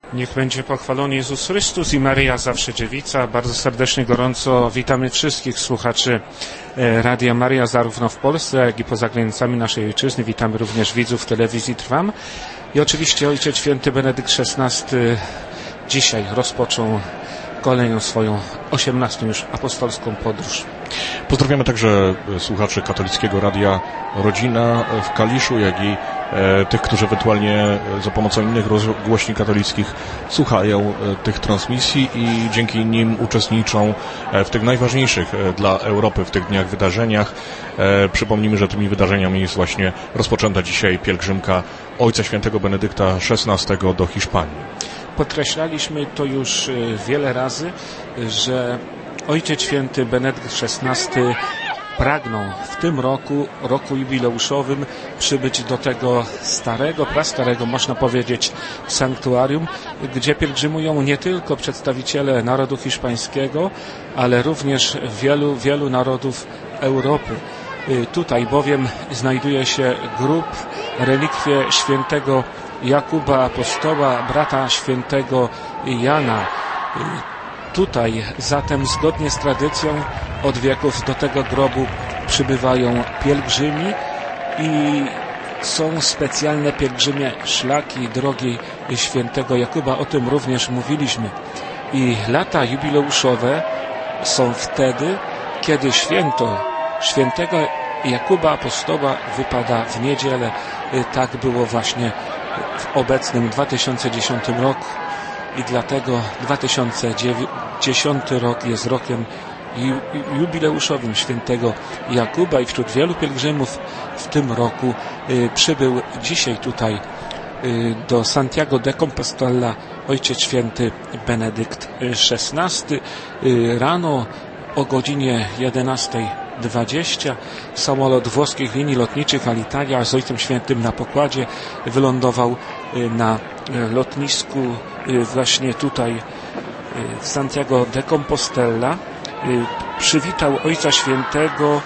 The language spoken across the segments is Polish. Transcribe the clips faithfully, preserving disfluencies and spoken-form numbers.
Niech będzie pochwalony Jezus Chrystus i Maryja zawsze dziewica. Bardzo serdecznie, gorąco witamy wszystkich słuchaczy Radia Maryja zarówno w Polsce, jak i poza granicami naszej ojczyzny. Witamy również widzów telewizji Trwam. I oczywiście Ojciec Święty Benedykt szesnasty dzisiaj rozpoczął kolejną swoją osiemnastą już apostolską podróż. Pozdrawiamy także słuchaczy katolickiego Radia Rodzina w Kaliszu, jak i e, tych, którzy ewentualnie za pomocą innych rozgłośni katolickich słuchają e, tych transmisji i dzięki nim uczestniczą e, w tych najważniejszych e, dla Europy w tych dniach wydarzeniach. E, przypomnijmy, że tymi wydarzeniami jest właśnie rozpoczęta dzisiaj pielgrzymka Ojca Świętego Benedykta szesnastego do Hiszpanii. Podkreślaliśmy to już wiele razy, że Ojciec Święty Benedykt szesnasty pragnął w tym roku, roku jubileuszowym, przybyć do tego starego, prastarego, można powiedzieć, sanktuarium, gdzie pielgrzymują nie tylko przedstawiciele narodu hiszpańskiego, ale również wielu, wielu narodów Europy. Tutaj bowiem znajduje się grób, relikwie świętego Jakuba Apostoła, brata świętego Jana. Tutaj zatem zgodnie z tradycją od wieków do tego grobu przybywają pielgrzymi i są specjalne pielgrzymie szlaki drogi świętego Jakuba. O tym również mówiliśmy. I lata jubileuszowe są wtedy, kiedy święto świętego Jakuba Apostoła wypada w niedzielę. Tak było właśnie w obecnym dwa tysiące dziesiątym roku i dlatego dwa tysiące dziesiąty rok jest rokiem jubileuszowym świętego Jakuba i wśród wielu pielgrzymów w tym roku y, przybył dzisiaj tutaj y, do Santiago de Compostela Ojciec Święty Benedykt szesnasty. Y, rano o godzinie jedenastej dwadzieścia samolot włoskich linii lotniczych Alitalia z Ojcem Świętym na pokładzie wylądował na lotnisku właśnie tutaj w Santiago de Compostela. Przywitał Ojca Świętego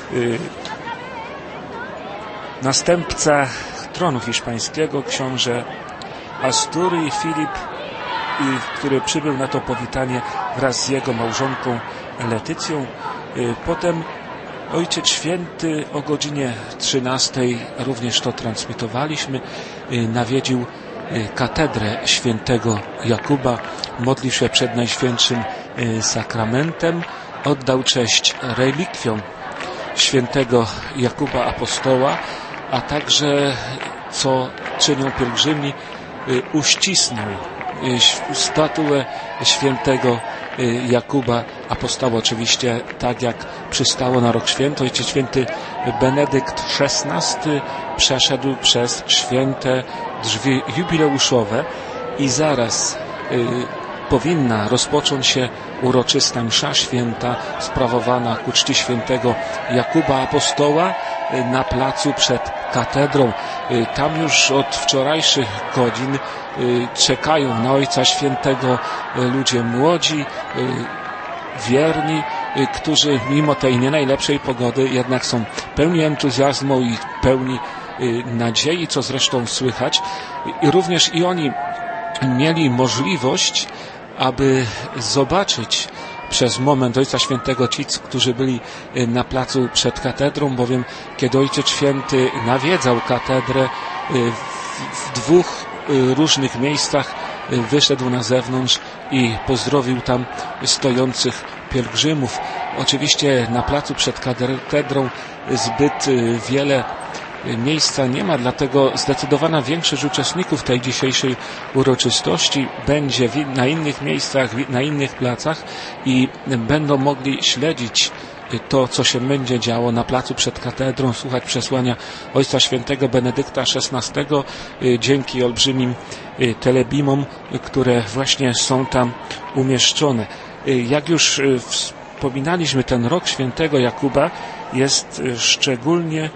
następca tronu hiszpańskiego, książę Asturii Filip, który przybył na to powitanie wraz z jego małżonką Letycją. Potem Ojciec Święty o godzinie trzynastej, również to transmitowaliśmy, nawiedził katedrę świętego Jakuba, modlił się przed Najświętszym Sakramentem, oddał cześć relikwiom świętego Jakuba Apostoła, a także, co czynią pielgrzymi, uścisnął statuę świętego Jakuba Apostoła. Oczywiście tak jak przystało na rok święty, Ojciec Święty Benedykt szesnasty przeszedł przez święte drzwi jubileuszowe i zaraz y, powinna rozpocząć się uroczysta msza święta sprawowana ku czci świętego Jakuba Apostoła y, na placu przed katedrą. Y, tam już od wczorajszych godzin y, czekają na Ojca Świętego y, ludzie młodzi, y, wierni, y, którzy mimo tej nie najlepszej pogody jednak są pełni entuzjazmu i pełni y, nadziei, co zresztą słychać. I również i oni mieli możliwość, aby zobaczyć przez moment Ojca Świętego ci, którzy byli na placu przed katedrą, bowiem kiedy Ojciec Święty nawiedzał katedrę w dwóch różnych miejscach, wyszedł na zewnątrz i pozdrowił tam stojących pielgrzymów. Oczywiście na placu przed katedrą zbyt wiele miejsca nie ma, dlatego zdecydowana większość uczestników tej dzisiejszej uroczystości będzie na innych miejscach, na innych placach i będą mogli śledzić to, co się będzie działo na placu przed katedrą, słuchać przesłania Ojca Świętego Benedykta szesnastego dzięki olbrzymim telebimom, które właśnie są tam umieszczone. Jak już wspominaliśmy, ten rok świętego Jakuba jest szczególnie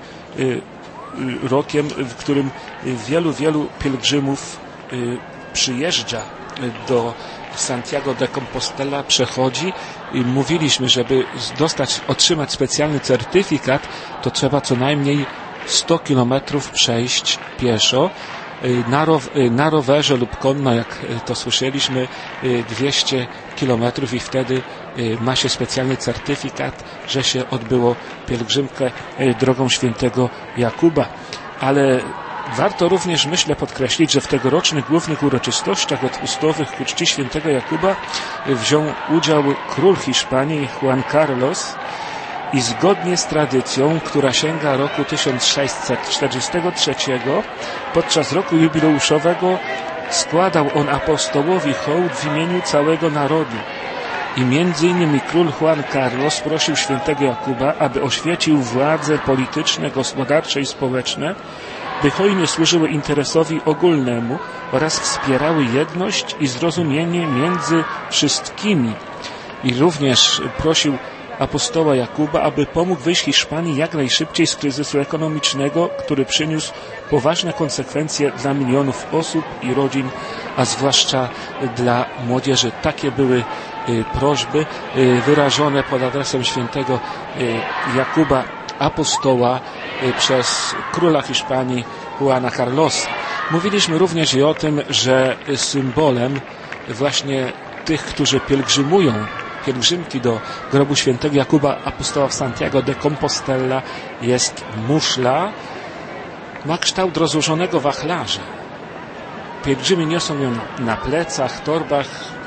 rokiem, w którym wielu, wielu pielgrzymów przyjeżdża do Santiago de Compostela, przechodzi i mówiliśmy, żeby dostać, otrzymać specjalny certyfikat, to trzeba co najmniej sto kilometrów przejść pieszo na, row, na rowerze lub konno, jak to słyszeliśmy, dwieście kilometrów i wtedy ma się specjalny certyfikat, że się odbyło pielgrzymkę drogą świętego Jakuba. Ale warto również, myślę, podkreślić, że w tegorocznych głównych uroczystościach odpustowych ku czci świętego Jakuba wziął udział król Hiszpanii Juan Carlos i zgodnie z tradycją, która sięga roku tysiąc sześćset czterdziestego trzeciego, podczas roku jubileuszowego składał on apostołowi hołd w imieniu całego narodu. I między innymi król Juan Carlos prosił świętego Jakuba, aby oświecił władze polityczne, gospodarcze i społeczne, by hojnie służyły interesowi ogólnemu oraz wspierały jedność i zrozumienie między wszystkimi. I również prosił apostoła Jakuba, aby pomógł wyjść Hiszpanii jak najszybciej z kryzysu ekonomicznego, który przyniósł poważne konsekwencje dla milionów osób i rodzin, a zwłaszcza dla młodzieży. Takie były prośby wyrażone pod adresem świętego Jakuba apostoła przez króla Hiszpanii Juana Carlosa. Mówiliśmy również i o tym, że symbolem właśnie tych, którzy pielgrzymują, pielgrzymki do grobu świętego Jakuba apostoła w Santiago de Compostela jest muszla. Ma kształt rozłożonego wachlarza. Pielgrzymi niosą ją na plecach, torbach.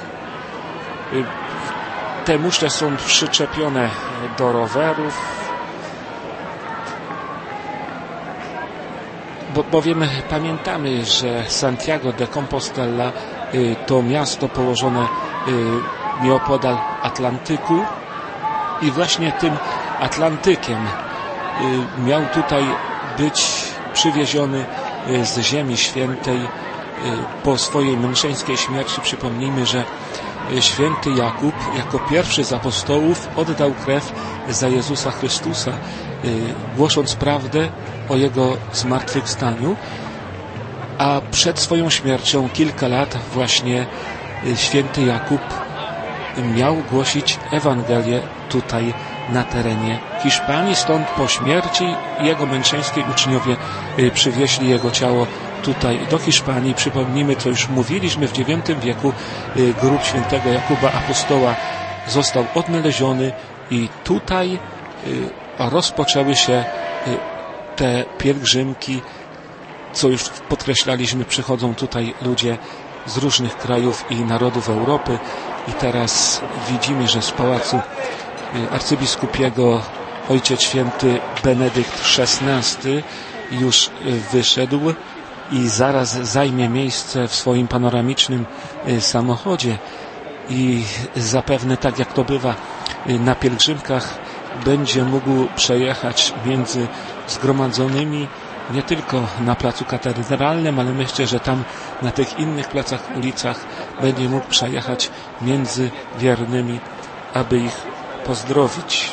Te muszle są przyczepione do rowerów. Bo, bowiem pamiętamy, że Santiago de Compostela y, to miasto położone y, nieopodal Atlantyku i właśnie tym Atlantykiem y, miał tutaj być przywieziony y, z Ziemi Świętej y, po swojej męczeńskiej śmierci. Przypomnijmy, że y, święty Jakub jako pierwszy z apostołów oddał krew za Jezusa Chrystusa, y, głosząc prawdę o Jego zmartwychwstaniu, a przed swoją śmiercią kilka lat właśnie święty Jakub miał głosić Ewangelię tutaj na terenie Hiszpanii. Stąd po śmierci jego męczeńskiej uczniowie przywieźli jego ciało tutaj do Hiszpanii. Przypomnijmy, co już mówiliśmy, w dziewiątym wieku grób świętego Jakuba apostoła został odnaleziony i tutaj rozpoczęły się te pielgrzymki, co już podkreślaliśmy, przychodzą tutaj ludzie z różnych krajów i narodów Europy i teraz widzimy, że z pałacu arcybiskupiego ojciec święty Benedykt szesnasty już wyszedł i zaraz zajmie miejsce w swoim panoramicznym samochodzie i zapewne, tak jak to bywa na pielgrzymkach, będzie mógł przejechać między zgromadzonymi nie tylko na placu katedralnym, ale myślę, że tam na tych innych placach, ulicach będzie mógł przejechać między wiernymi, aby ich pozdrowić.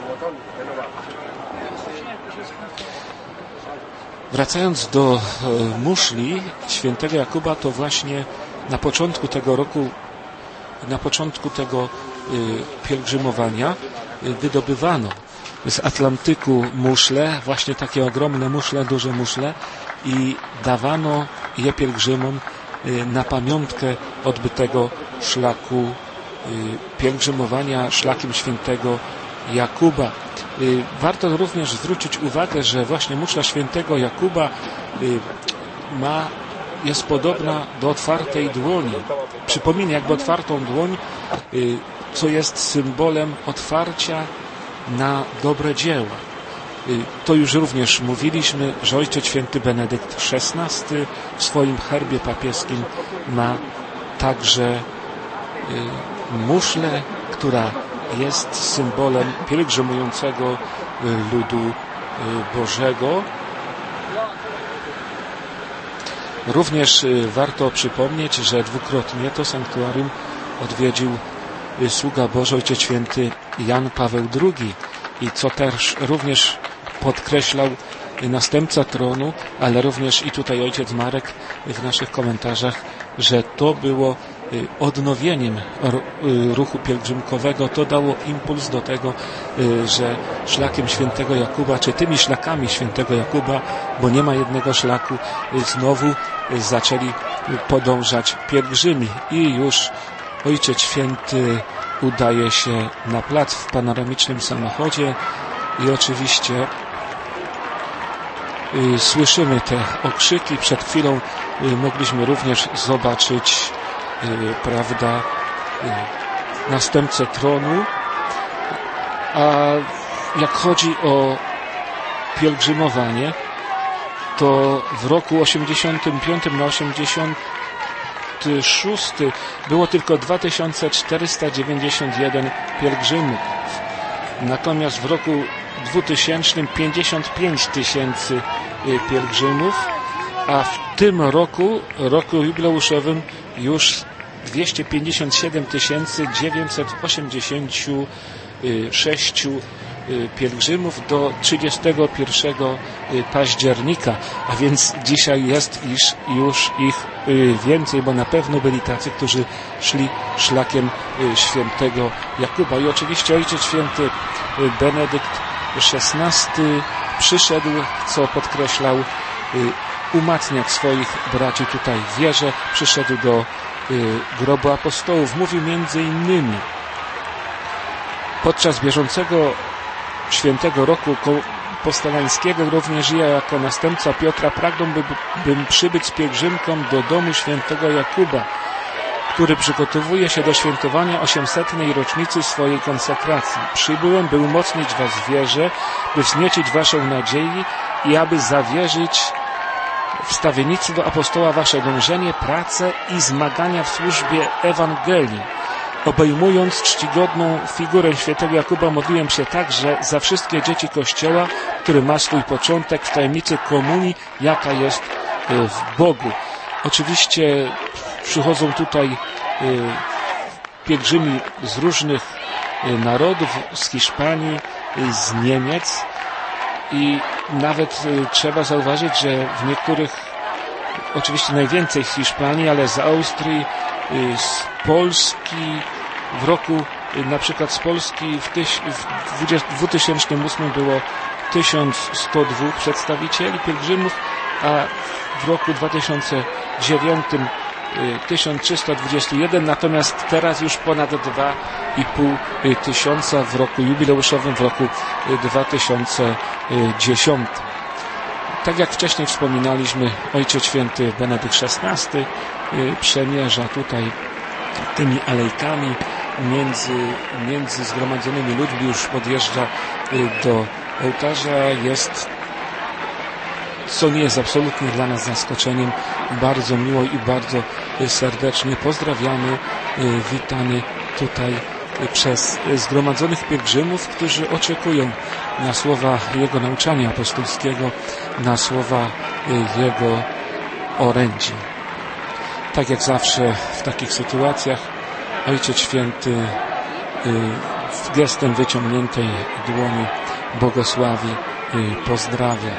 Wracając do muszli świętego Jakuba, to właśnie na początku tego roku, na początku tego pielgrzymowania wydobywano z Atlantyku muszle, właśnie takie ogromne muszle, duże muszle i dawano je pielgrzymom na pamiątkę odbytego szlaku pielgrzymowania szlakiem świętego Jakuba. Warto również zwrócić uwagę, że właśnie muszla świętego Jakuba ma, jest podobna do otwartej dłoni. Przypomina jakby otwartą dłoń, co jest symbolem otwarcia na dobre dzieła. To już również mówiliśmy, że ojciec święty Benedykt szesnasty w swoim herbie papieskim ma także muszlę, która jest symbolem pielgrzymującego ludu Bożego. Również warto przypomnieć, że dwukrotnie to sanktuarium odwiedził sługa Boży, ojciec święty Jan Paweł drugi i co też również podkreślał następca tronu, ale również i tutaj ojciec Marek w naszych komentarzach, że to było odnowieniem ruchu pielgrzymkowego. To dało impuls do tego, że szlakiem świętego Jakuba, czy tymi szlakami świętego Jakuba, bo nie ma jednego szlaku, znowu zaczęli podążać pielgrzymi i już Ojciec Święty udaje się na plac w panoramicznym samochodzie i oczywiście y, słyszymy te okrzyki. Przed chwilą y, mogliśmy również zobaczyć y, prawda, y, następcę tronu, a jak chodzi o pielgrzymowanie, to w roku osiemdziesiątym piątym na osiemdziesiąty szósty było tylko dwa tysiące czterysta dziewięćdziesiąt jeden pielgrzymów. Natomiast w roku dwutysięcznym pięćdziesiąt pięć tysięcy pielgrzymów, a w tym roku, roku jubileuszowym, już dwieście pięćdziesiąt siedem tysięcy dziewięćset osiemdziesiąt sześć pielgrzymów do trzydziestego pierwszego października, a więc dzisiaj jest iż już ich więcej, bo na pewno byli tacy, którzy szli szlakiem świętego Jakuba. I oczywiście Ojciec Święty Benedykt szesnasty przyszedł, co podkreślał, umacniać swoich braci tutaj w wierze. Przyszedł do grobu apostołów. Mówił między innymi: podczas bieżącego świętego roku postalańskiego również ja jako następca Piotra pragnąłbym bym przybyć z pielgrzymką do domu świętego Jakuba, który przygotowuje się do świętowania osiemsetnej rocznicy swojej konsekracji. Przybyłem, by umocnić was w wierze, by wzniecić waszą nadzieję i aby zawierzyć wstawiennictwu do apostoła wasze dążenie, pracę i zmagania w służbie Ewangelii. Obejmując czcigodną figurę świętego Jakuba, modliłem się także za wszystkie dzieci Kościoła, który ma swój początek w tajemnicy komunii, jaka jest w Bogu. Oczywiście przychodzą tutaj pielgrzymi z różnych narodów, z Hiszpanii, z Niemiec i nawet trzeba zauważyć, że w niektórych, oczywiście najwięcej z Hiszpanii, ale z Austrii, z Polski, w roku na przykład z Polski w, tyś, w dwa tysiące ósmym było tysiąc sto dwóch przedstawicieli pielgrzymów, a w roku dwa tysiące dziewiątym tysiąc trzysta dwadzieścia jeden, natomiast teraz już ponad dwa i pół tysiąca w roku jubileuszowym, w roku dwa tysiące dziesiątym. Tak jak wcześniej wspominaliśmy, Ojciec Święty Benedykt szesnasty przemierza tutaj tymi alejkami między, między zgromadzonymi ludźmi, już podjeżdża do ołtarza. Jest, co nie jest absolutnie dla nas zaskoczeniem, bardzo miło i bardzo serdecznie pozdrawiamy, witamy tutaj przez zgromadzonych pielgrzymów, którzy oczekują na słowa Jego nauczania apostolskiego, na słowa Jego orędzi. Tak jak zawsze w takich sytuacjach Ojciec Święty gestem wyciągniętej dłoni błogosławi, pozdrawia.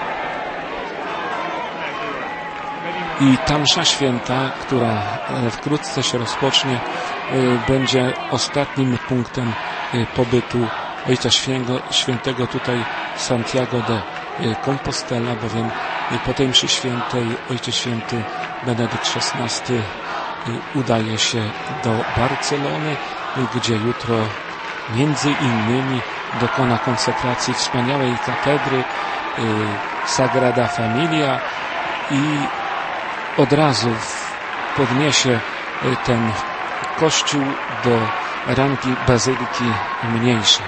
I ta msza święta, która wkrótce się rozpocznie, będzie ostatnim punktem pobytu Ojca Świętego tutaj Santiago de Compostela, bowiem po tej mszy świętej Ojciec Święty Benedykt szesnasty udaje się do Barcelony, gdzie jutro między innymi dokona konsekracji wspaniałej katedry Sagrada Familia i od razu podniesie ten kościół do rangi bazyliki mniejszej.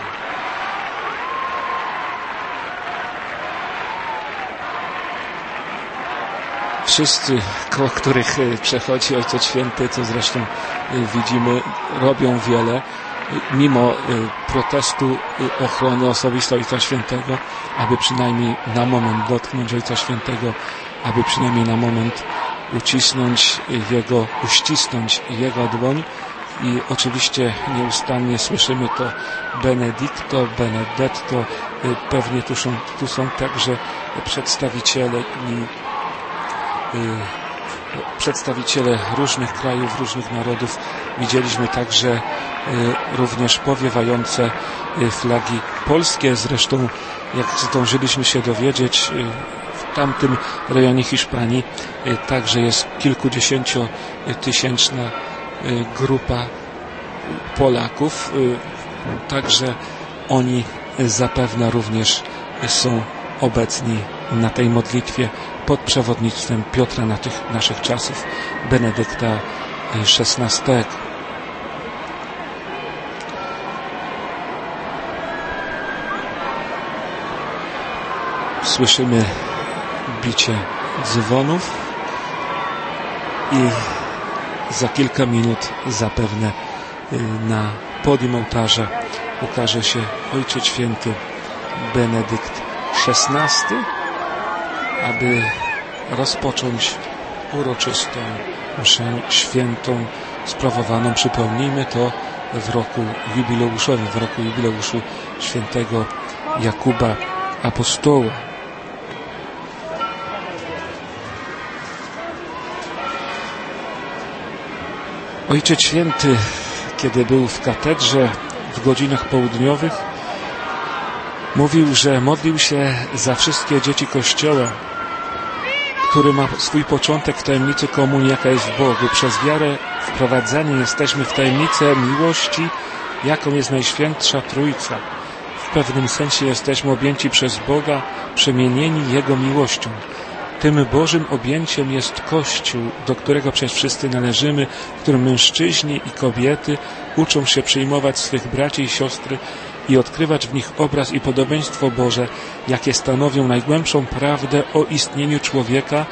Wszyscy, koło których przechodzi Ojciec Święty, co zresztą widzimy, robią wiele, mimo protestu ochrony osobistej Ojca Świętego, aby przynajmniej na moment dotknąć Ojca Świętego, aby przynajmniej na moment ucisnąć Jego, uścisnąć Jego dłoń. I oczywiście nieustannie słyszymy to Benedicto, Benedetto. Pewnie tu są, tu są także przedstawiciele i przedstawiciele różnych krajów, różnych narodów. Widzieliśmy także również powiewające flagi polskie. Zresztą, jak zdążyliśmy się dowiedzieć, w tamtym rejonie Hiszpanii także jest kilkudziesięciotysięczna grupa Polaków. Także oni zapewne również są obecni na tej modlitwie pod przewodnictwem Piotra na tych naszych czasów, Benedykta szesnastego. Słyszymy bicie dzwonów i za kilka minut zapewne na podium ołtarza ukaże się Ojciec Święty Benedykt szesnasty, aby rozpocząć uroczystą mszę świętą sprawowaną, przypomnijmy to, w roku jubileuszowym, w roku jubileuszu świętego Jakuba Apostoła. Ojciec Święty, kiedy był w katedrze w godzinach południowych, mówił, że modlił się za wszystkie dzieci Kościoła, który ma swój początek w tajemnicy komunii, jaka jest w Bogu. Przez wiarę wprowadzeni jesteśmy w tajemnicę miłości, jaką jest Najświętsza Trójca. W pewnym sensie jesteśmy objęci przez Boga, przemienieni Jego miłością. Tym Bożym objęciem jest Kościół, do którego przecież wszyscy należymy, w którym mężczyźni i kobiety uczą się przyjmować swych braci i siostry i odkrywać w nich obraz i podobieństwo Boże, jakie stanowią najgłębszą prawdę o istnieniu człowieka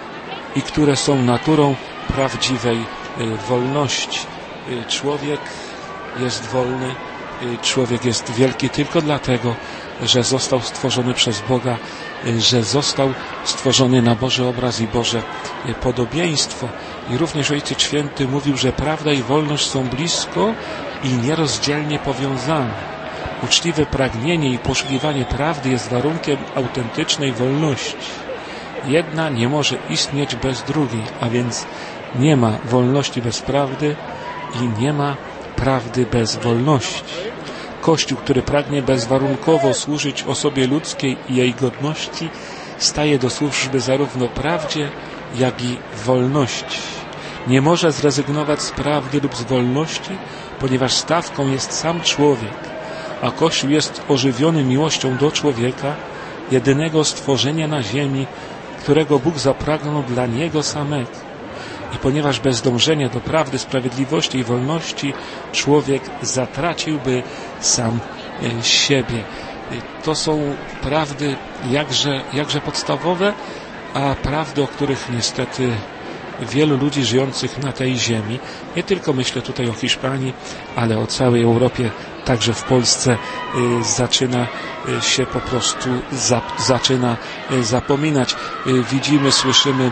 i które są naturą prawdziwej wolności. Człowiek jest wolny, człowiek jest wielki tylko dlatego, że został stworzony przez Boga, że został stworzony na Boży obraz i Boże podobieństwo. I również Ojciec Święty mówił, że prawda i wolność są blisko i nierozdzielnie powiązane. Uczciwe pragnienie i poszukiwanie prawdy jest warunkiem autentycznej wolności. Jedna nie może istnieć bez drugiej, a więc nie ma wolności bez prawdy i nie ma prawdy bez wolności. Kościół, który pragnie bezwarunkowo służyć osobie ludzkiej i jej godności, staje do służby zarówno prawdzie, jak i wolności. Nie może zrezygnować z prawdy lub z wolności, ponieważ stawką jest sam człowiek, a Kościół jest ożywiony miłością do człowieka, jedynego stworzenia na ziemi, którego Bóg zapragnął dla Niego samego. I ponieważ bez dążenia do prawdy, sprawiedliwości i wolności człowiek zatraciłby sam siebie. To są prawdy jakże, jakże podstawowe, a prawdy, o których niestety wielu ludzi żyjących na tej ziemi, nie tylko myślę tutaj o Hiszpanii, ale o całej Europie, także w Polsce, zaczyna się po prostu zaczyna zapominać. Widzimy, słyszymy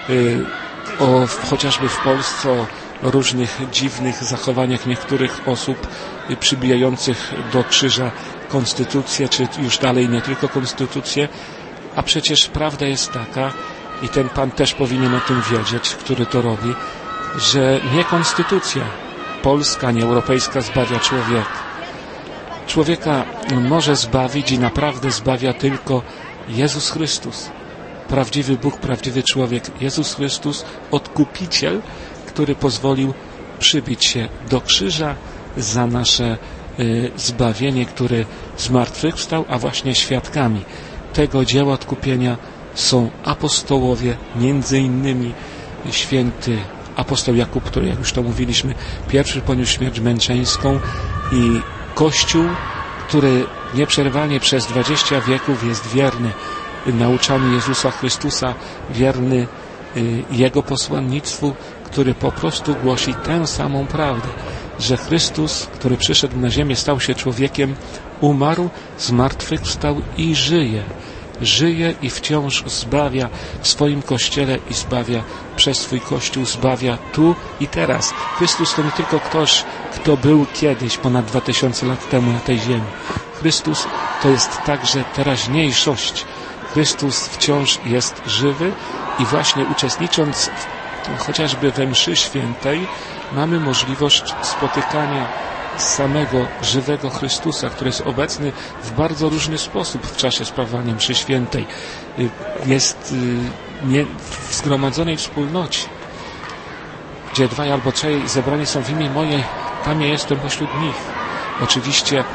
o, chociażby w Polsce, o różnych dziwnych zachowaniach niektórych osób przybijających do krzyża konstytucję, czy już dalej nie tylko konstytucję, a przecież prawda jest taka, i ten pan też powinien o tym wiedzieć, który to robi, że nie konstytucja polska, nie europejska zbawia człowieka. Człowieka może zbawić i naprawdę zbawia tylko Jezus Chrystus. Prawdziwy Bóg, prawdziwy człowiek, Jezus Chrystus, Odkupiciel, który pozwolił przybić się do krzyża za nasze y, zbawienie, który zmartwychwstał, a właśnie świadkami tego dzieła odkupienia są apostołowie, między innymi święty apostoł Jakub, który, jak już to mówiliśmy, pierwszy poniósł śmierć męczeńską, i Kościół, który nieprzerwanie przez dwadzieścia wieków jest wierny nauczaniu Jezusa Chrystusa, wierny Jego posłannictwu, który po prostu głosi tę samą prawdę, że Chrystus, który przyszedł na ziemię, stał się człowiekiem, umarł, zmartwychwstał i żyje. Żyje i wciąż zbawia w swoim Kościele i zbawia przez swój Kościół, zbawia tu i teraz. Chrystus to nie tylko ktoś, kto był kiedyś, ponad dwa tysiące lat temu na tej ziemi. Chrystus to jest także teraźniejszość. Chrystus wciąż jest żywy i właśnie uczestnicząc chociażby we mszy świętej mamy możliwość spotykania samego żywego Chrystusa, który jest obecny w bardzo różny sposób w czasie sprawowania mszy świętej. Jest nie w zgromadzonej wspólnocie, gdzie dwaj albo trzej zebrani są w imię moje, tam ja jestem pośród nich. Oczywiście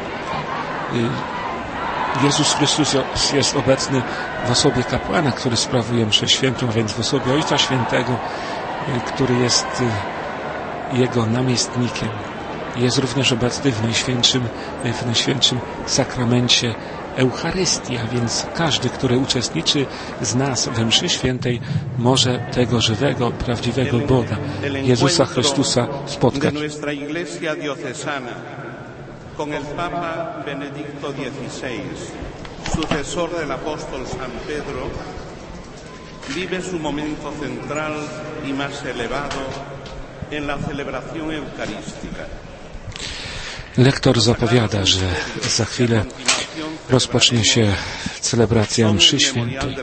Jezus Chrystus jest obecny w osobie kapłana, który sprawuje mszę świętą, więc w osobie Ojca Świętego, który jest Jego namiestnikiem. Jest również obecny w Najświętszym, w Najświętszym Sakramencie Eucharystii, a więc każdy, który uczestniczy z nas we mszy świętej, może tego żywego, prawdziwego Boga, Jezusa Chrystusa spotkać. Con el Papa Benedicto dieciséis, sucesor del apóstol San Pedro, vive su momento central y más elevado en la celebración eucarística. Lektor zapowiada, że za chwilę rozpocznie się celebracja mszy świętej.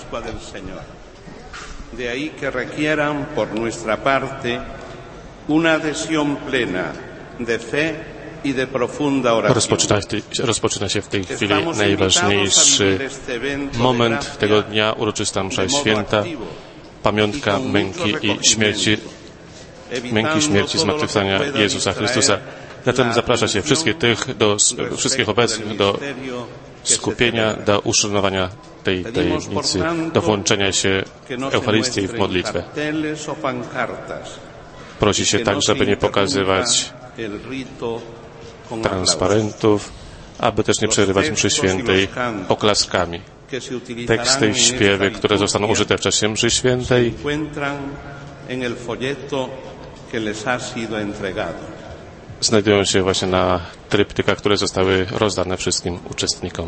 De ahí que requieran por nuestra parte una adhesión plena de fe. Rozpoczyna, rozpoczyna się w tej chwili najważniejszy moment tego dnia, uroczysta msza święta, pamiątka męki i śmierci, męki, śmierci, zmartwychwstania Jezusa Chrystusa. Zatem zaprasza się wszystkich tych, do, wszystkich obecnych do skupienia, do uszanowania tej tajemnicy, do włączenia się w Eucharystię i w modlitwę. Prosi się tak, żeby nie pokazywać transparentów, aby też nie przerywać mszy świętej oklaskami. Teksty i śpiewy, które zostaną użyte w czasie mszy świętej, znajdują się właśnie na tryptykach, które zostały rozdane wszystkim uczestnikom.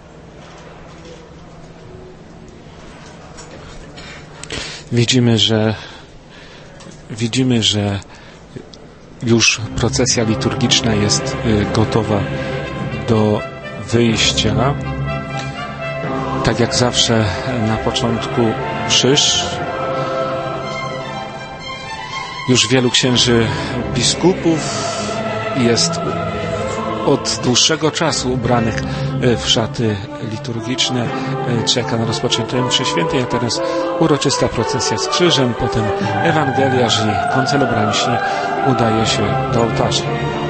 Widzimy, że widzimy, że już procesja liturgiczna jest gotowa do wyjścia. Tak jak zawsze na początku mszy już wielu księży biskupów jest od dłuższego czasu ubranych w szaty liturgiczne, czeka na rozpoczęcie mszy świętej, a teraz uroczysta procesja z krzyżem, potem ewangeliarz i koncelebranci udaje się do ołtarza.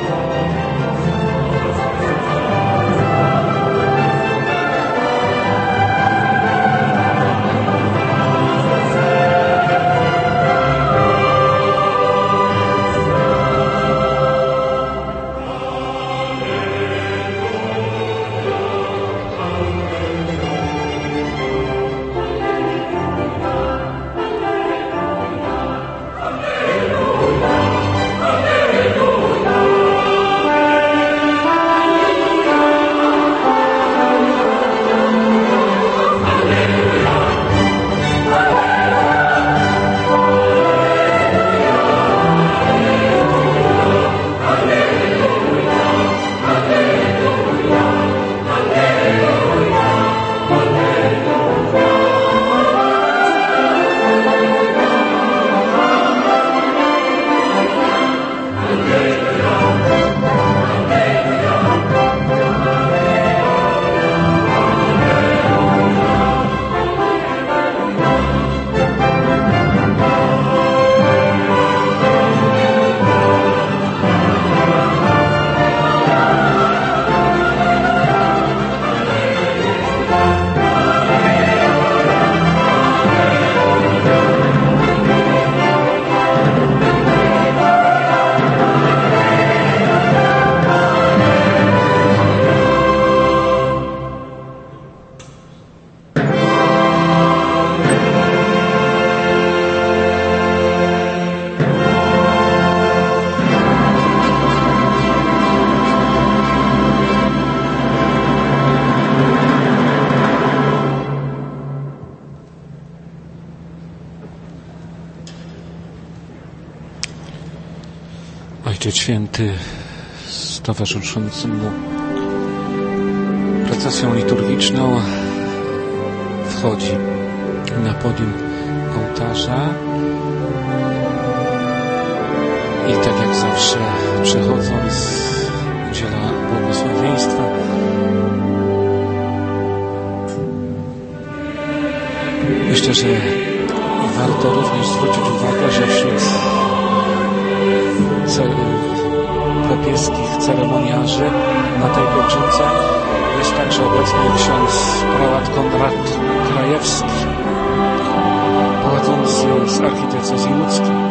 Ojciec Święty z towarzyszącym mu procesją liturgiczną wchodzi na podium ołtarza i tak jak zawsze przechodząc udziela błogosławieństwa. Myślę, że warto również zwrócić uwagę, że wśród papieskich ceremoniarzy na tej pielgrzymce jest także obecny ksiądz prałat Konrad Krajewski, pochodzący z archidiecezji łódzkiej.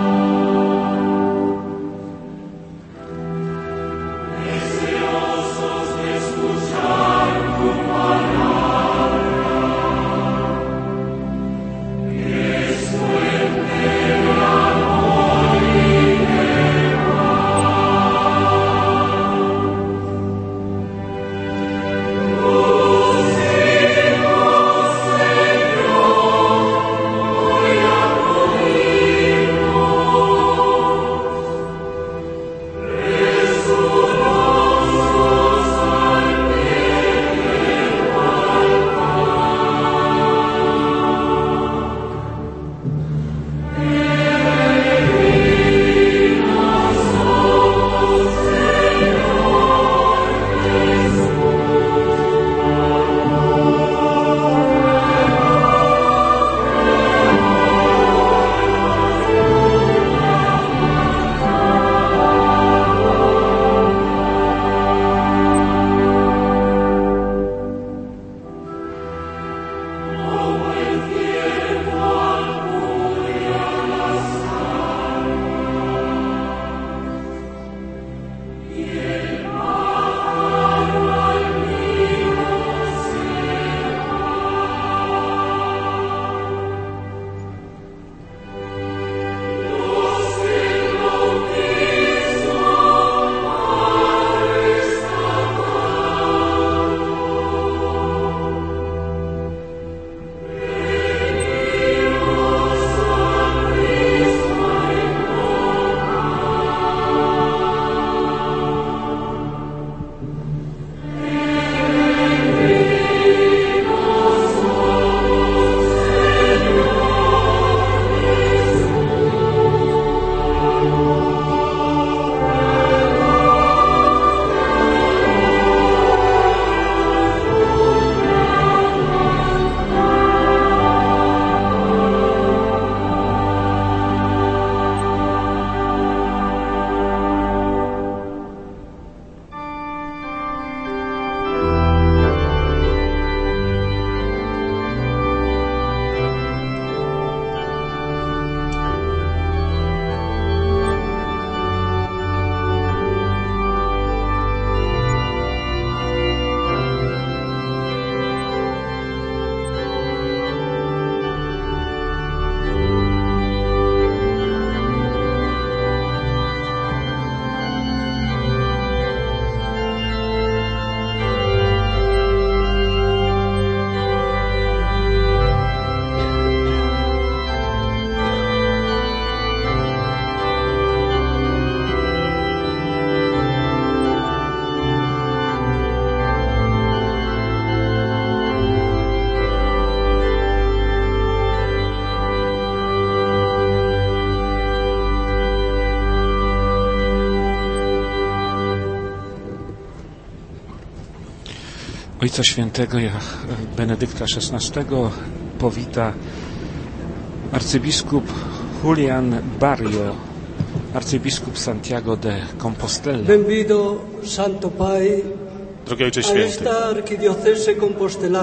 Ojca Świętego Benedykta szesnastego powita arcybiskup Julian Barrio, arcybiskup Santiago de Compostela. Benvido, Santo Pai, Drogi Ojcze a Święty, esta arquidiocese compostelá,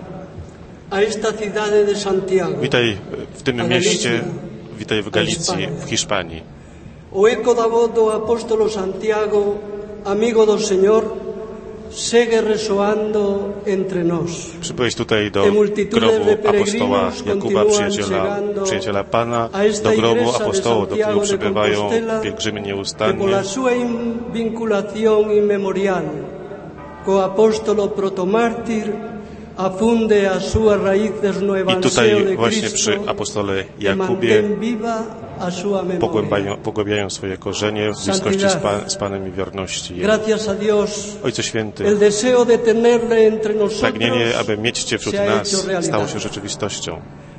a esta ciudad de Santiago. Witaj w tym mieście, witaj w Galicji, w Hiszpanii. O eco da voz do apóstolo Santiago, amigo do Señor, sigue resoando entre nos. Przybyłeś tutaj do grobu apostoła Jakuba, przyjaciela, przyjaciela Pana, do grobu apostołów, do którego przybywają pielgrzymy nieustannie. Por la sua vinculación inmemorial co apóstolo protomártir afunde a sua raíces no I evangelio tutaj de właśnie przy Cristo apostole e Jakubie mantén viva a sua memoria. pogłębiają, pogłębiają swoje korzenie w bliskości z, Pan, z Panem i wierności Jemu. Gracias a Dios, Ojcze Święty, el deseo de tenerle entre nosotros pragnienie, aby mieć Cię wśród se ha nas, hecho realidad. stało się rzeczywistością.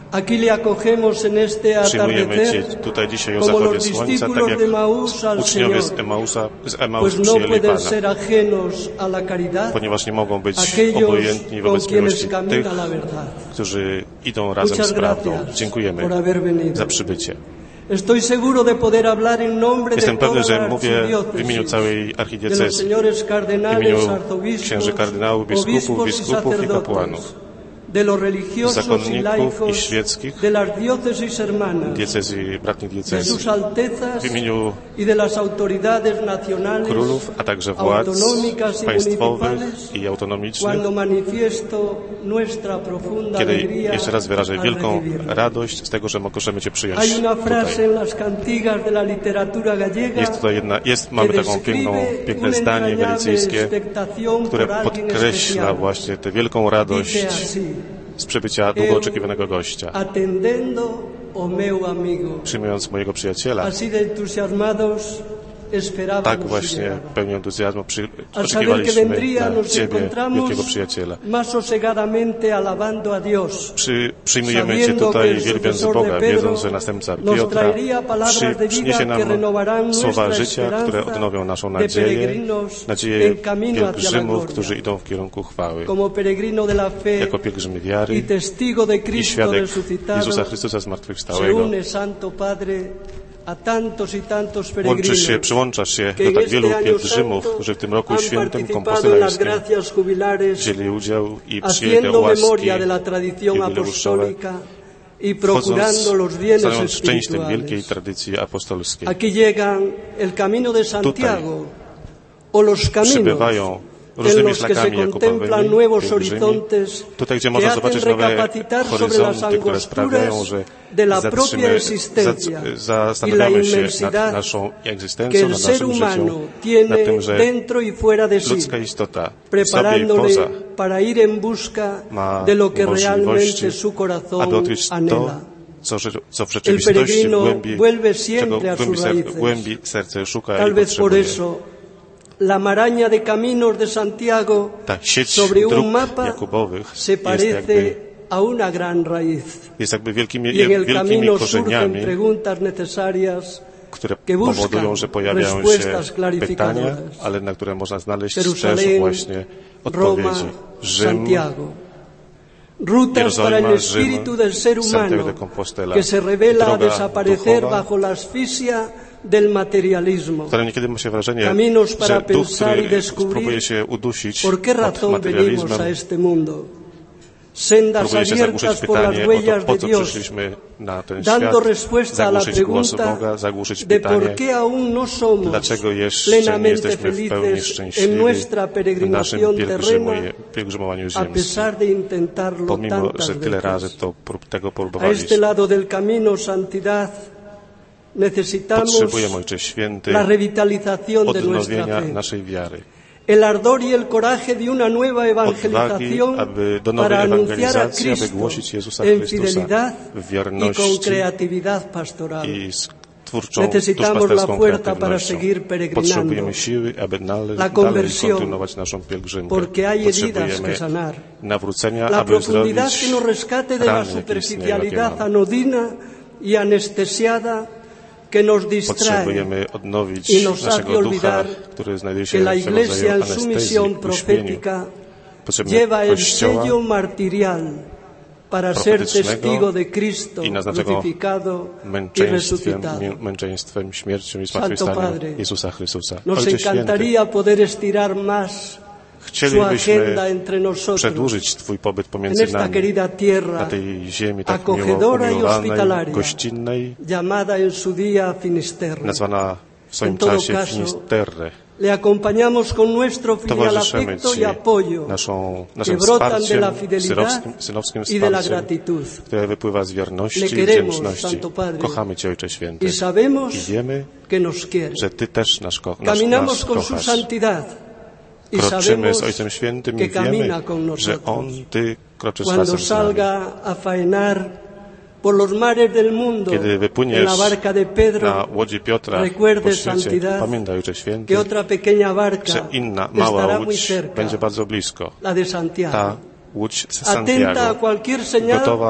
Aquí le acogemos en este Przyjmujemy Cię atardecer tutaj dzisiaj o como zachodzie los słońca, tak discípulos jak de Maús al uczniowie z Señor, Emausa, z Emaus pues no przyjęli pueden Pana, ser ajenos a la caridad ponieważ nie mogą być aquellos obojętni con wobec quienes miłości tych, camina la verdad. którzy idą razem Muchas z prawdą. gracias Dziękujemy por haber venido. za przybycie. Estoy seguro de poder hablar en nombre de Jestem pewny, toda że la mówię w imieniu archidiócesis, całej de los archidiecezji, señores w cardenales, imieniu arzobispos, księży kardynałów, biskupów, obispos y biskupów i sacerdotes, kapłanów, de los religiosos y zakonników i laicos świeckich, de las diócesis hermanas, diecezji, bratnich de diecezji, sus altezas w imieniu y de las autoridades nacionales, królów, a także władz autonómicas y państwowych municipales, i autonomicznych, cuando manifiesto nuestra profunda kiedy alegría jeszcze raz wyrażę al wielką recibirlo. radość z tego, że możemy Cię przyjąć Hay una frase tutaj. en las cantigas de la literatura gallega Jest tutaj jedna, jest, mamy que taką piękną, describe piękne una zdanie entrañable galicyjskie, expectación które por alguien podkreśla especial. właśnie tę wielką radość Dice así: z przybycia długo oczekiwanego gościa. Atendendo o meu amigo. Przyjmując mojego przyjaciela, Así de entusiasmados esperábamos tak su właśnie llegada. pełnią entuzjazmu przy, Al saber que oczekiwaliśmy vendría, na nos Ciebie, encontramos wielkiego przyjaciela. más sosegadamente alabando a Dios. Przy, przyjmujemy Cię Sabiendo que tutaj, el wielbiąc sucesor Boga, de Pedro wiedząc, że następca nos Piotra traería palabras przy, de przyniesie vida que nam renovarán słowa nuestra życia, które esperanza odnowią naszą de nadzieję, peregrinos nadzieję en camino hacia la pielgrzymów, gloria. którzy idą w kierunku chwały. Como peregrino de la fe Jako pielgrzymy wiary y testigo de i Cristo świadek resucitado, Jezusa Chrystusa se zmartwychwstałego, une Santo Padre a tantos y tantos łączysz się, peregrinos przyłączasz się que do en tak este wielu año pielgrzymów, santo którzy w tym roku han świętym participado en las kompostylańskim gracias jubilares, wzięli udział i przyjęli te haciendo łaski memoria de la tradición jubileuszowe, apostólica y procurando los bienes stanowiąc część tej wielkiej espirituales. tradycji apostolskiej. Aquí llegan el camino de Santiago o los caminos Przybywają en różnymi los que se szlakami contemplan jakubowymi, nuevos pielgrzymi, horizontes tutaj, gdzie que można hacen zobaczyć nowe recapacitar sobre las horyzonty, które sprawiają, angosturas że de la propia zatrzymy, existencia za, y la zastanawiamy się nad inmensidad naszą que egzystencją, el nad ser naszym humano życiem, nad tiene tym, że dentro y fuera de sí, ludzka istota sobie i preparándole poza para ir en busca ma de lo que realmente możliwości, su corazón aby odkryć to, anhela. co, co w El rzeczywistości w peregrino głębi, vuelve czego siempre a w głębi, sus ser, raíces. głębi serce szuka Tal i vez por potrzebuje. eso la maraña de caminos de Santiago Ta sieć sobre dróg un mapa Jakubowych se jest parece jakby, a una gran raíz. jest jakby wielkimi, Y en el wielkimi camino surgen korzeniami, preguntas necesarias które que buscan powodują, że pojawiają się respuestas pytania, clarificadoras. ale na które można znaleźć też Jerusalén, właśnie Roma, odpowiedzi. Rzym, Santiago. Rutas para el Jerozolima, espíritu Rzym, del ser Santiago de humano Compostela, que se revela a droga desaparecer duchowa, bajo la asfixia del materialismo. które niekiedy ma się wrażenie, Caminos para że duch, pensar y który descubrir próbuje się udusić ¿Por qué pod razón venimos materializmem, a este mundo? Sendas próbuje się zagłuszyć abiertas por las pytanie o huellas to, po de co Dios, przyszliśmy na ten dando świat, respuesta a la zagłuszyć głos pregunta Boga, zagłuszyć de pytanie, por qué aún no somos dlaczego jeszcze nie plenamente jesteśmy w pełni felices szczęśliwi en nuestra w naszym peregrinación pielgrzymie, terrena, pielgrzymowaniu a ziemskim. pesar de intentarlo Pomimo, tantas że tyle razy veces. to, prób- tego A próbowaliśmy. este lado del camino santidad necesitamos Potrzebujemy, Ojcze Święty, la revitalización de nuestra odnowienia fe, naszej wiary. el ardor y el coraje de una nueva Odwagi, evangelización aby do nowej para anunciar a ewangelizacji, aby Cristo głosić Jezusa en Chrystusa fidelidad w y con wierności creatividad pastoral. i z twórczą, Necesitamos la duszpasterską fuerza para kreatywnością. seguir peregrinando. Potrzebujemy siły, aby nale, La dalej conversión, kontynuować naszą pielgrzymkę. porque hay heridas Potrzebujemy que sanar. nawrócenia, La aby profundidad zrobić que nos rescate de la rany, jakie istnieją, jakie superficialidad mamy. anodina y anestesiada que nos distrae Potrzebujemy odnowić y nos hace naszego ducha, olvidar który znajduje się que la w Iglesia rodzaju en su anestezji, misión uśpieniu. profética Potrzebujemy lleva el Kościoła sello martirial para ser profetycznego testigo de Cristo i naznaczonego crucificado y męczeństwem, resucitado. mię- męczeństwem, śmiercią i Santo zmartwychwstaniem Padre, Jezusa Chrystusa. Nos Ojcze Święty, encantaría poder estirar más su chcielibyśmy agenda entre nosotros przedłużyć Twój pobyt en pomiędzy esta nami querida na tierra tej ziemi tak acogedora y umiłowanej, hospitalaria, gościnnej, llamada en su día Finisterre. nazwana w swoim En todo czasie caso, Finisterre. Le acompañamos con nuestro filial Towarzyszymy afecto Ci y apoyo naszą, que naszym brotan de wsparciem, la fidelidad synowskim, synowskim y de la wsparciem, gratitud. które wypływa z wierności Le i queremos, wdzięczności. Santo Padre. Kochamy Cię, Ojcze Święty. Y sabemos I wiemy, que nos quiere. że Ty też nas, ko- nas, Caminamos nas con su kochasz. santidad y Kroczymy sabemos z Ojcem Świętym que i wiemy, camina con że nosotros. On, Ty kroczysz Cuando razem z nami. salga a faenar por los mares del mundo Kiedy en wypłyniesz la barca de Pedro, na łodzi Piotra recuerde, po świecie, santidad, pamiętaj, Ojcze Święty, que otra pequeña barca że inna, mała estará muy łódź cerca, będzie bardzo blisko. la de Ta Santiago. łódź z Atenta a Santiago, cualquier señal gotowa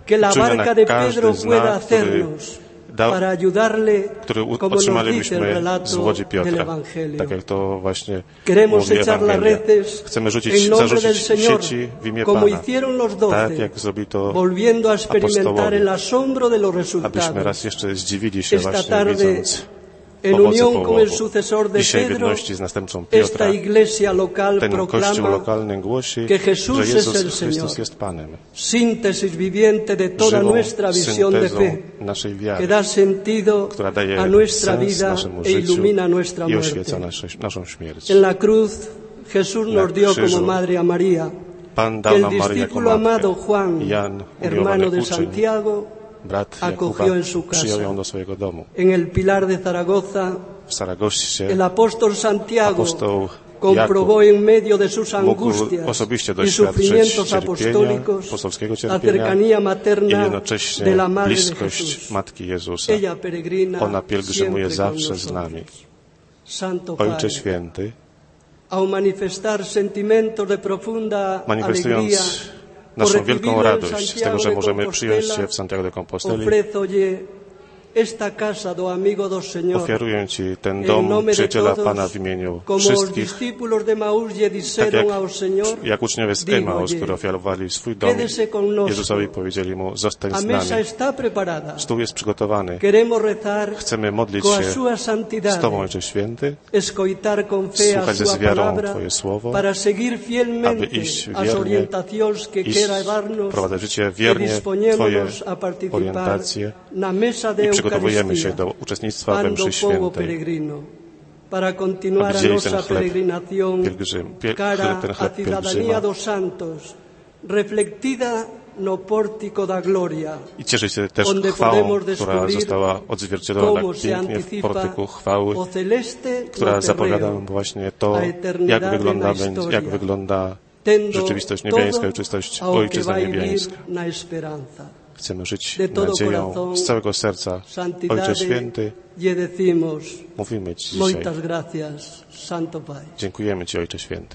que la Czujmy barca na de każdy Pedro znak, pueda który hacernos dał, para ayudarle, który como nos dice el otrzymalibyśmy z relato łodzi del Piotra. Evangelio. Tak jak to właśnie Queremos mówi echar las Ewangelia. redes Chcemy rzucić, en nombre del zarzucić Señor, sieci w imię como Pana, hicieron los tak doce, jak zrobi to volviendo a experimentar apostołowie, el asombro de los abyśmy resultados. raz jeszcze zdziwili się Esta właśnie tarde, widząc en owoce unión con el połowu. sucesor de Dzisiaj w Pedro, jedności z następcą esta Piotra iglesia local ten kościół proclama lokalny głosi, que Jesús że es Jezus el Chrystus Señor. jest Panem. síntesis viviente de toda Żywą nuestra visión de syntezą fe, naszej que wiary, da sentido która daje a nuestra sens vida naszemu e życiu ilumina nuestra i muerte. oświeca nasze, naszą śmierć. En la cruz, Jesús Na nos dio krzyżu como madre a María, Pan que dał el nam Maryję jako discípulo amado matkę. Juan, Jan, hermano umiłowany de uczeń, Santiago, brat Jakuba, acogió en su casa. przyjął ją do swojego domu. En el Pilar de Zaragoza, W Saragossie el apóstol Santiago apostoł comprobó Jakub en medio de sus mógł angustias osobiście y doświadczyć sufrimientos cierpienia, apostólicos apostolskiego la cierpienia cercanía i materna jednocześnie de la Madre de bliskość Jesús. Matki Jezusa. Ella peregrina Ona pielgrzymuje siempre con zawsze z nami. nosotros. Santo Ojcze Padre, Święty, ao manifestar sentimientos de profunda manifestując alegría por naszą recibirlo wielką en radość z Santiago tego, że de możemy przyjąć Compostela, Cię w Santiago de Composteli, ofrézolle esta casa do amigo do Señor. ofiaruję Ci ten En dom nombre de przyjaciela todos, Pana w imieniu como los wszystkich, discípulos de Maús le tak dijeron jak, ao Señor, jak uczniowie z digo, Emaus, oye, którzy ofiarowali swój dom, quédese con nosotros. Jezusowi powiedzieli Mu, zostań a z mesa nami. está preparada. Stół jest przygotowany. Queremos rezar Chcemy modlić con a się súa santidade, z Tobą, Ojcze Święty, escoitar con fe a słuchać ze súa wiarą palabra Twoje słowo, para seguir aby fielmente iść as wiernie, orientacións que iść, quiera darnos wprowadzać w życie e wiernie Twoje dispoñémonos a participar orientacje na mesa de i przygotowujemy się Eucaristía, do uczestnictwa we pando mszy povo świętej, peregrino, para continuar aby a dzielić ten nosa chleb peregrinación pielgrzym, piel, cara chleb, ten a chleb cidadanía pielgrzyma dos santos, reflectida no pórtico da gloria, i cieszyć się też donde chwałą, podemos która descubrir została odzwierciedlona cómo tak se pięknie w anticipa portyku chwały, o celeste która no zapowiada terreo, nam właśnie to, a eternidad jak de wygląda, la będzie, historia, jak wygląda tendo rzeczywistość niebiańska i todo uczystość ao que Ojczyzna va a vivir niebiańska. na esperanza. Chcemy żyć De todo nadzieją corazón, z całego serca. Ojcze Santidade, Święty, y decimos, mówimy Ci dzisiaj. muchas gracias, Santo Padre. Dziękujemy Ci, Ojcze Święty.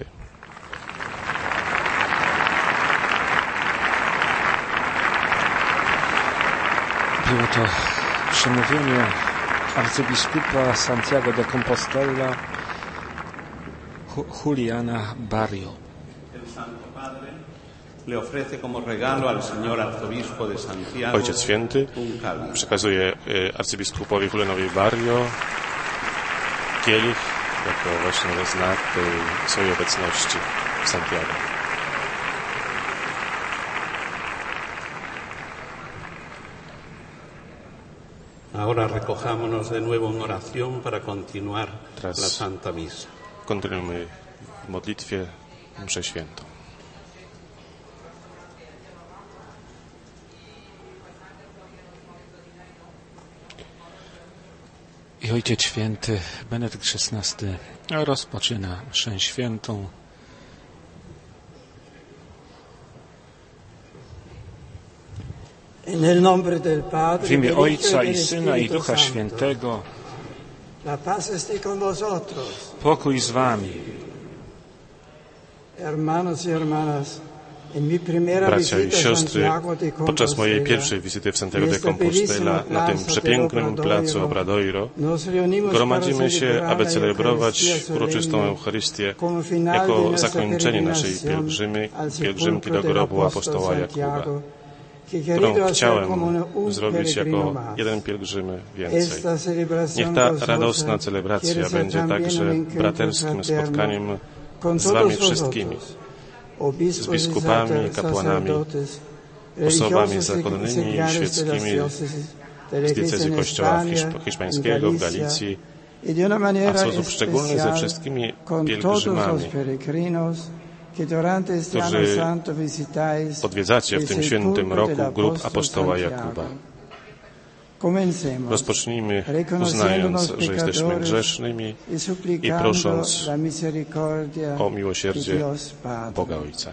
Było to przemówienie arcybiskupa Santiago de Compostela Juliana Barrio. Ojciec Święty przekazuje arcybiskupowi Julianowi Barrio kielich jako właśnie znak tej swojej obecności w Santiago. Ahora recojámonos de nuevo en oración para continuar Teraz la Santa Misa. kontynuujemy w modlitwie mszę świętą. I Ojciec Święty Benedykt szesnasty rozpoczyna mszę świętą. W imię Ojca i Syna i Ducha Świętego. Pokój z wami. Bracia i siostry, podczas mojej pierwszej wizyty w Santiago de Compostela na tym przepięknym placu Obradoiro gromadzimy się, aby celebrować uroczystą Eucharystię jako zakończenie naszej pielgrzymy, pielgrzymki do grobu apostoła Jakuba, którą chciałem zrobić jako jeden pielgrzymy więcej. Niech ta radosna celebracja będzie także braterskim spotkaniem z wami wszystkimi, z biskupami, kapłanami, osobami zakonnymi i świeckimi z diecezji Kościoła hiszpańskiego w Galicji, a w sposób szczególny ze wszystkimi pielgrzymami, którzy odwiedzacie w tym świętym roku grób apostoła Jakuba. Rozpocznijmy uznając, że jesteśmy grzesznymi i prosząc o miłosierdzie Boga Ojca.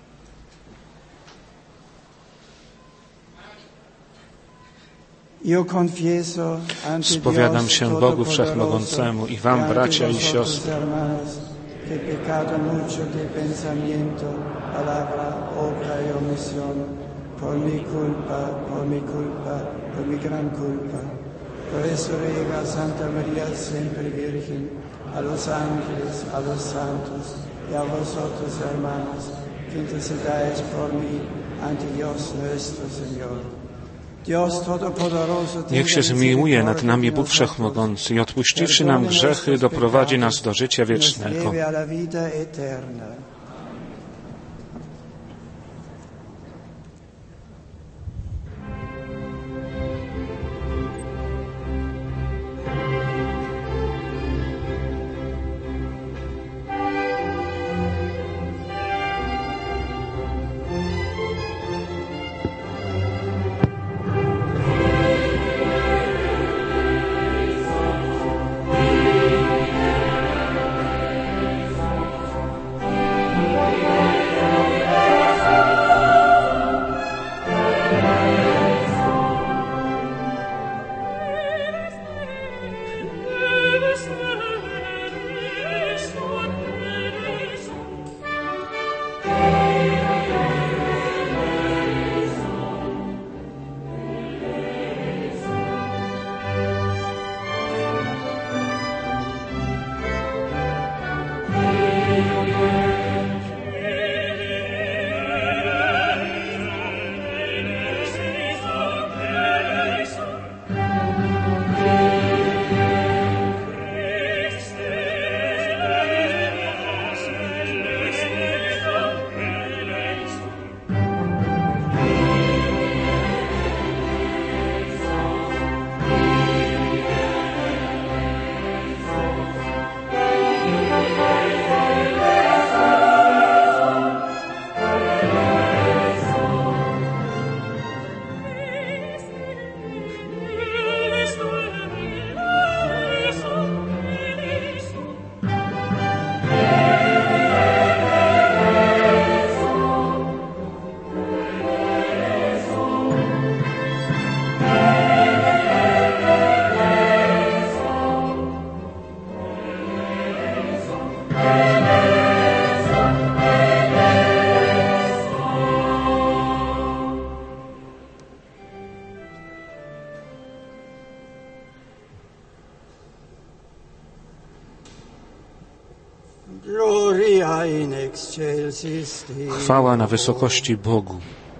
Spowiadam się Bogu Wszechmogącemu i wam, bracia i siostry, che peccato mucho de pensamiento, palabra, obra y omisión. por mi culpa, por mi culpa, por mi gran culpa. Por eso ruega Santa María siempre Virgen, a los ángeles, a los santos y a vosotros, hermanos, que intercedáis por mí ante Dios nuestro Señor. Niech się zmiłuje nad nami Bóg Wszechmogący i odpuściwszy nam grzechy, doprowadzi nas do życia wiecznego. Chwała na wysokości Bogu.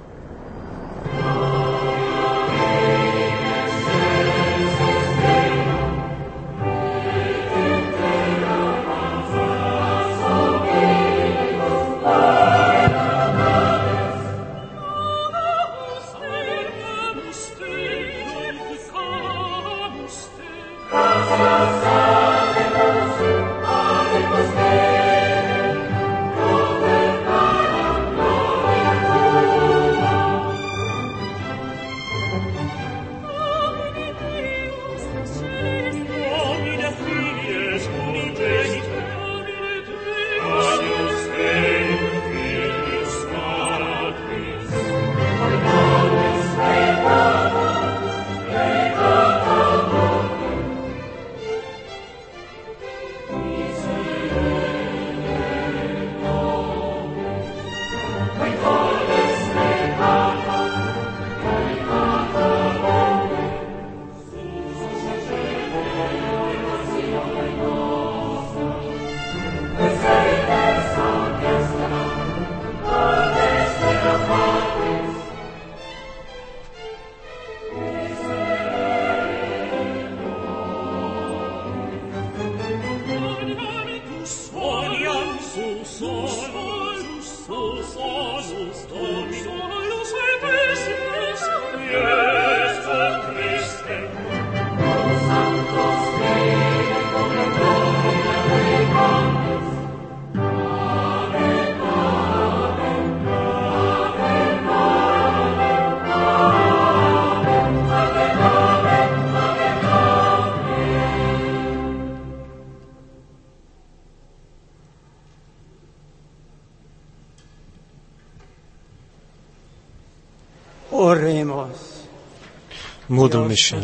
Módlmy się.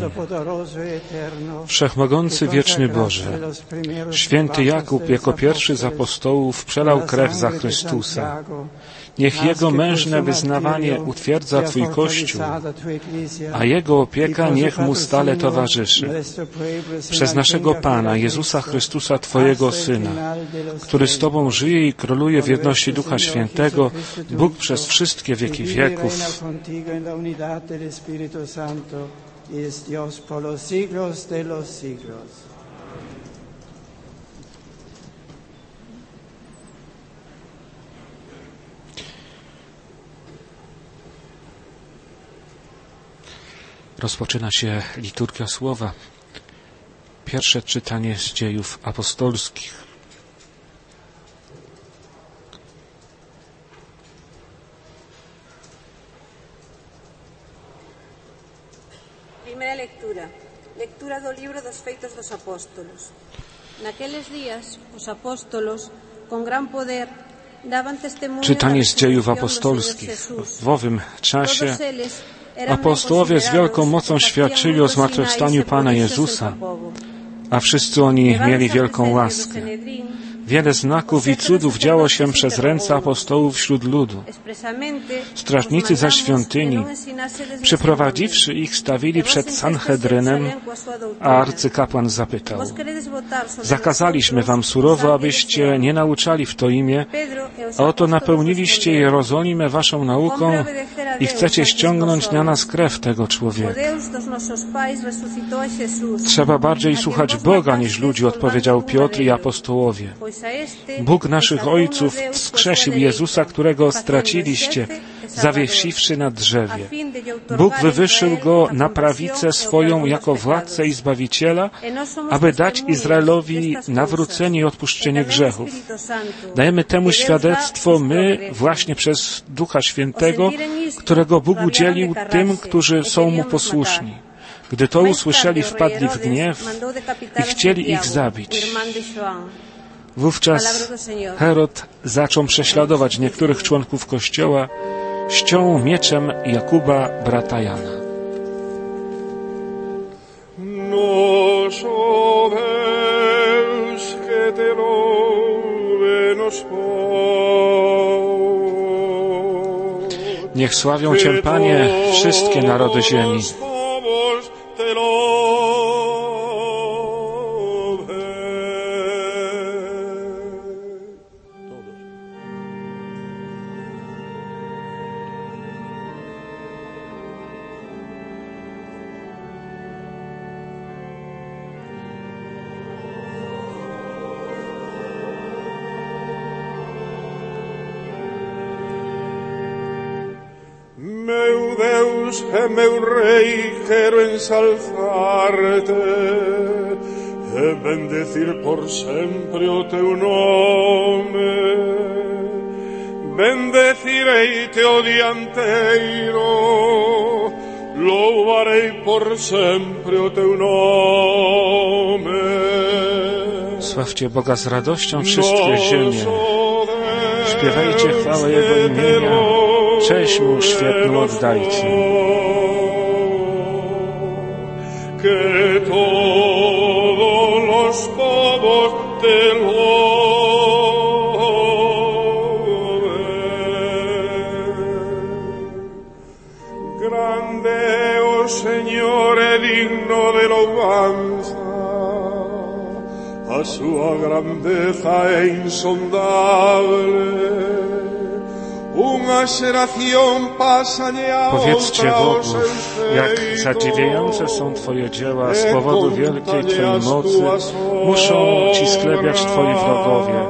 Wszechmogący, wieczny Boże, święty Jakub jako pierwszy z apostołów przelał krew za Chrystusa. Niech Jego mężne wyznawanie utwierdza Twój Kościół, a Jego opieka niech Mu stale towarzyszy. Przez naszego Pana, Jezusa Chrystusa, Twojego Syna, który z Tobą żyje i króluje w jedności Ducha Świętego, Bóg przez wszystkie wieki wieków. Rozpoczyna się liturgia słowa. Pierwsze czytanie z Dziejów Apostolskich. Primera lectura. Lectura do libro dos Feitos dos Apóstolos. Naqueles días os apóstolos con gran poder daban testimonio. Czytanie z Dziejów Apostolskich. W owym czasie apostołowie z wielką mocą świadczyli o zmartwychwstaniu Pana Jezusa, a wszyscy oni mieli wielką łaskę. Wiele znaków i cudów działo się przez ręce apostołów wśród ludu. Strażnicy za świątyni, przyprowadziwszy ich, stawili przed Sanhedrynem, a arcykapłan zapytał: zakazaliśmy wam surowo, abyście nie nauczali w to imię, a oto napełniliście Jerozolimę waszą nauką i chcecie ściągnąć na nas krew tego człowieka. Trzeba bardziej słuchać Boga niż ludzi, odpowiedział Piotr i apostołowie. Bóg naszych ojców wskrzesił Jezusa, którego straciliście, zawiesiwszy na drzewie. Bóg wywyższył Go na prawicę swoją jako władcę i Zbawiciela, aby dać Izraelowi nawrócenie i odpuszczenie grzechów. Dajemy temu świadectwo my właśnie przez Ducha Świętego, którego Bóg udzielił tym, którzy są Mu posłuszni. Gdy to usłyszeli, wpadli w gniew i chcieli ich zabić. Wówczas Herod zaczął prześladować niektórych członków Kościoła, ściął mieczem Jakuba, brata Jana. Niech sławią Cię, Panie, wszystkie narody ziemi. Meu Deus e meu Rei, quero ensalzarte e bendecir por sempre o teu nome. Bendecirei-te, o dianteiro, louvarei por sempre o teu nome. Sławcie Boga z radością wszystkie ziemie. Śpiewajcie chwałę Jego imienia. Cześć Mu świetną oddajcie. Que todos los povos te grande, oh Signore, digno de loanza, a sua grandeza é insondable. Powiedzcie Bogu, jak zadziwiające są Twoje dzieła, z powodu wielkiej Twojej mocy muszą Ci sklepiać Twoi wrogowie.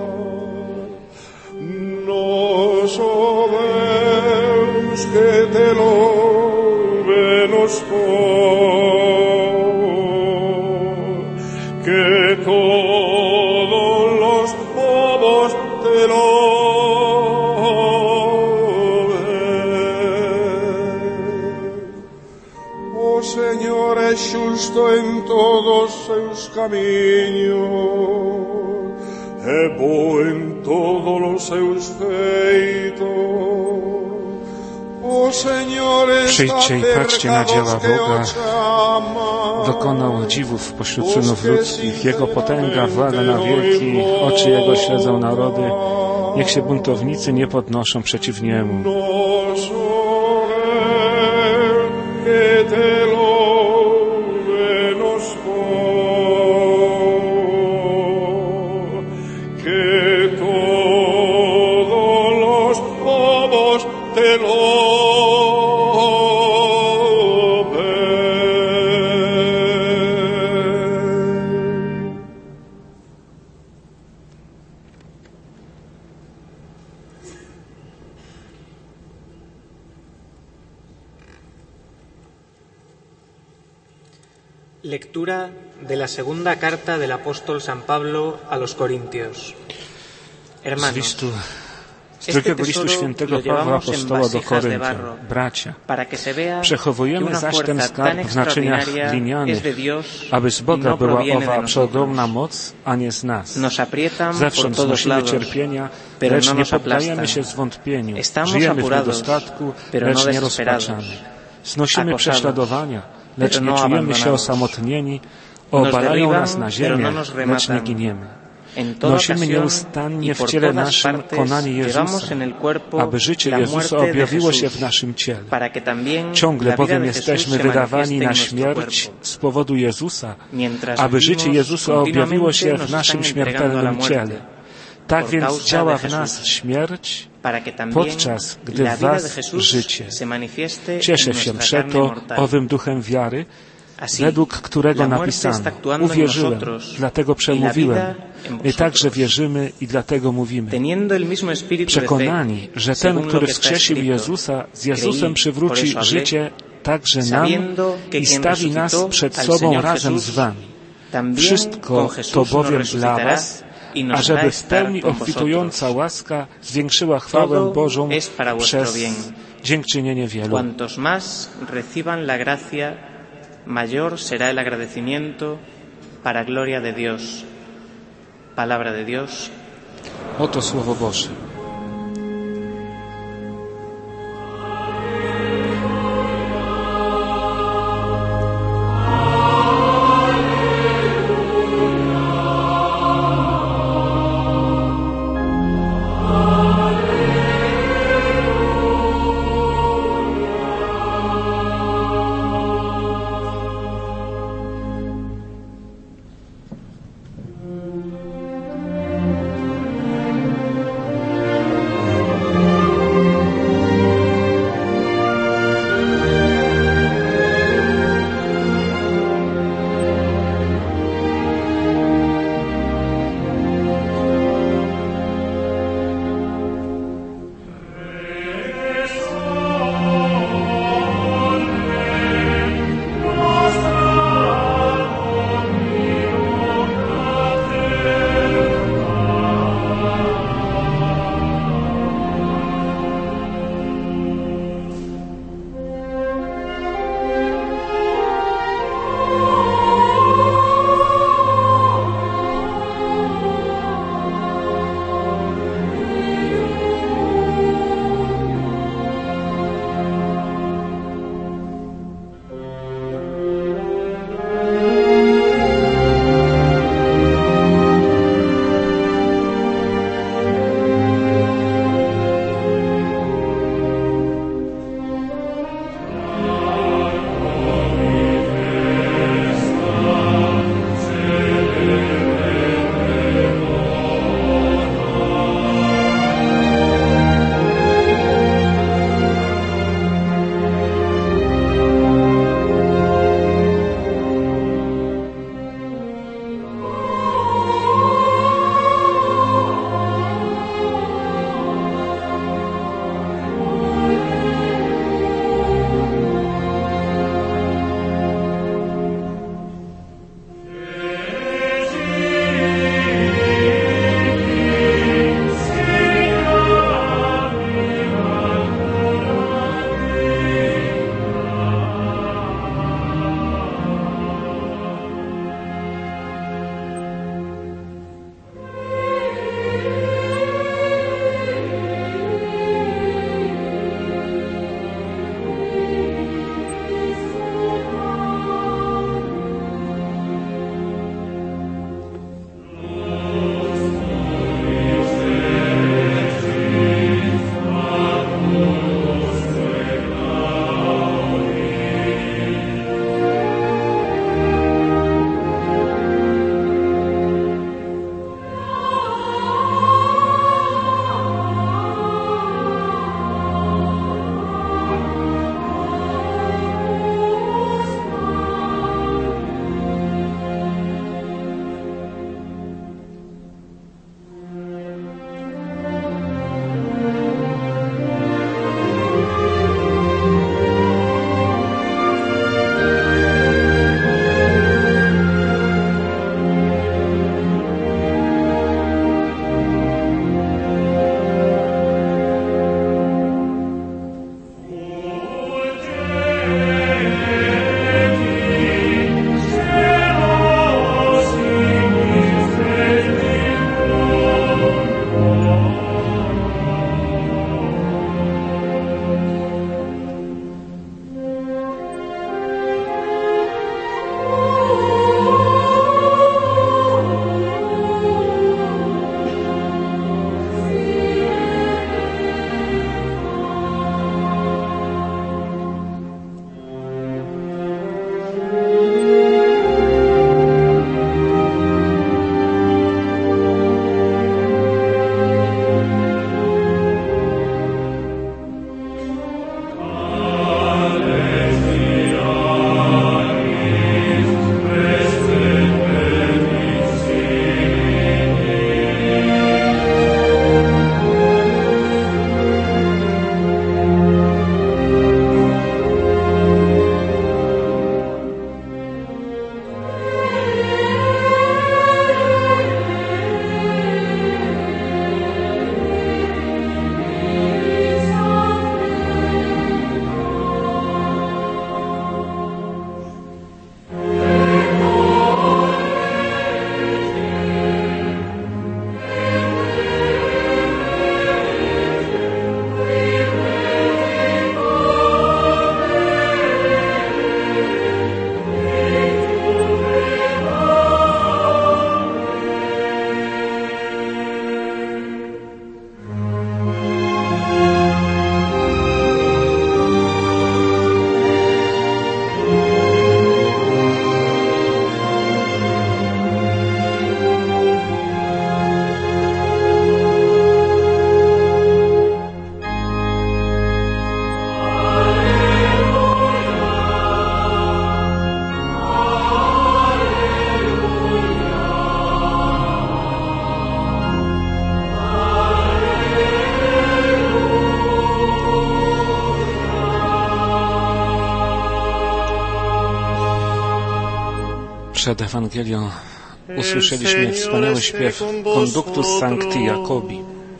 Justo en todos seus caminhos, é bo en todos os seus feitos. O Señor, przyjdźcie i patrzcie na dzieła Boga. Dokonał dziwów pośród synów ludzkich. Jego potęga włada na wieki, oczy Jego śledzą narody Niech się buntownicy nie podnoszą przeciw niemu. Lectura de la segunda carta del apóstol San Pablo a los Corintios. Hermanos, z drugiego listu świętego Pawła Apostoła do Koryntian. Bracia, przechowujemy zaś ten skarb w naczyniach glinianych, aby z Boga była owa przeogromna moc, a nie z nas. Zewsząd znosimy cierpienia, lecz nie poddajemy się zwątpieniu. Żyjemy w niedostatku, lecz nie rozpaczamy. Znosimy prześladowania, lecz nie czujemy się osamotnieni. Obalają nas na ziemię, lecz nie giniemy. Nosimy nieustannie w ciele naszym konanie Jezusa, aby życie Jezusa objawiło się w naszym ciele. Ciągle bowiem jesteśmy wydawani na śmierć z powodu Jezusa, aby życie Jezusa objawiło się w naszym śmiertelnym ciele. Tak więc działa w nas śmierć, podczas gdy w was życie. Cieszę się przeto owym duchem wiary, według którego napisano: uwierzyłem, dlatego przemówiłem. My także wierzymy i dlatego mówimy. Przekonani, że ten, który wskrzesił Jezusa, z Jezusem przywróci życie także nam i stawi nas przed sobą razem z wami. Wszystko to bowiem dla was, ażeby w pełni obfitująca łaska zwiększyła chwałę Bożą przez dziękczynienie wielu. Mayor será el agradecimiento para gloria de Dios. Palabra de Dios. Oto Słowo Boże. Przed Ewangelią usłyszeliśmy wspaniały śpiew Conductus Sancti Jacobi.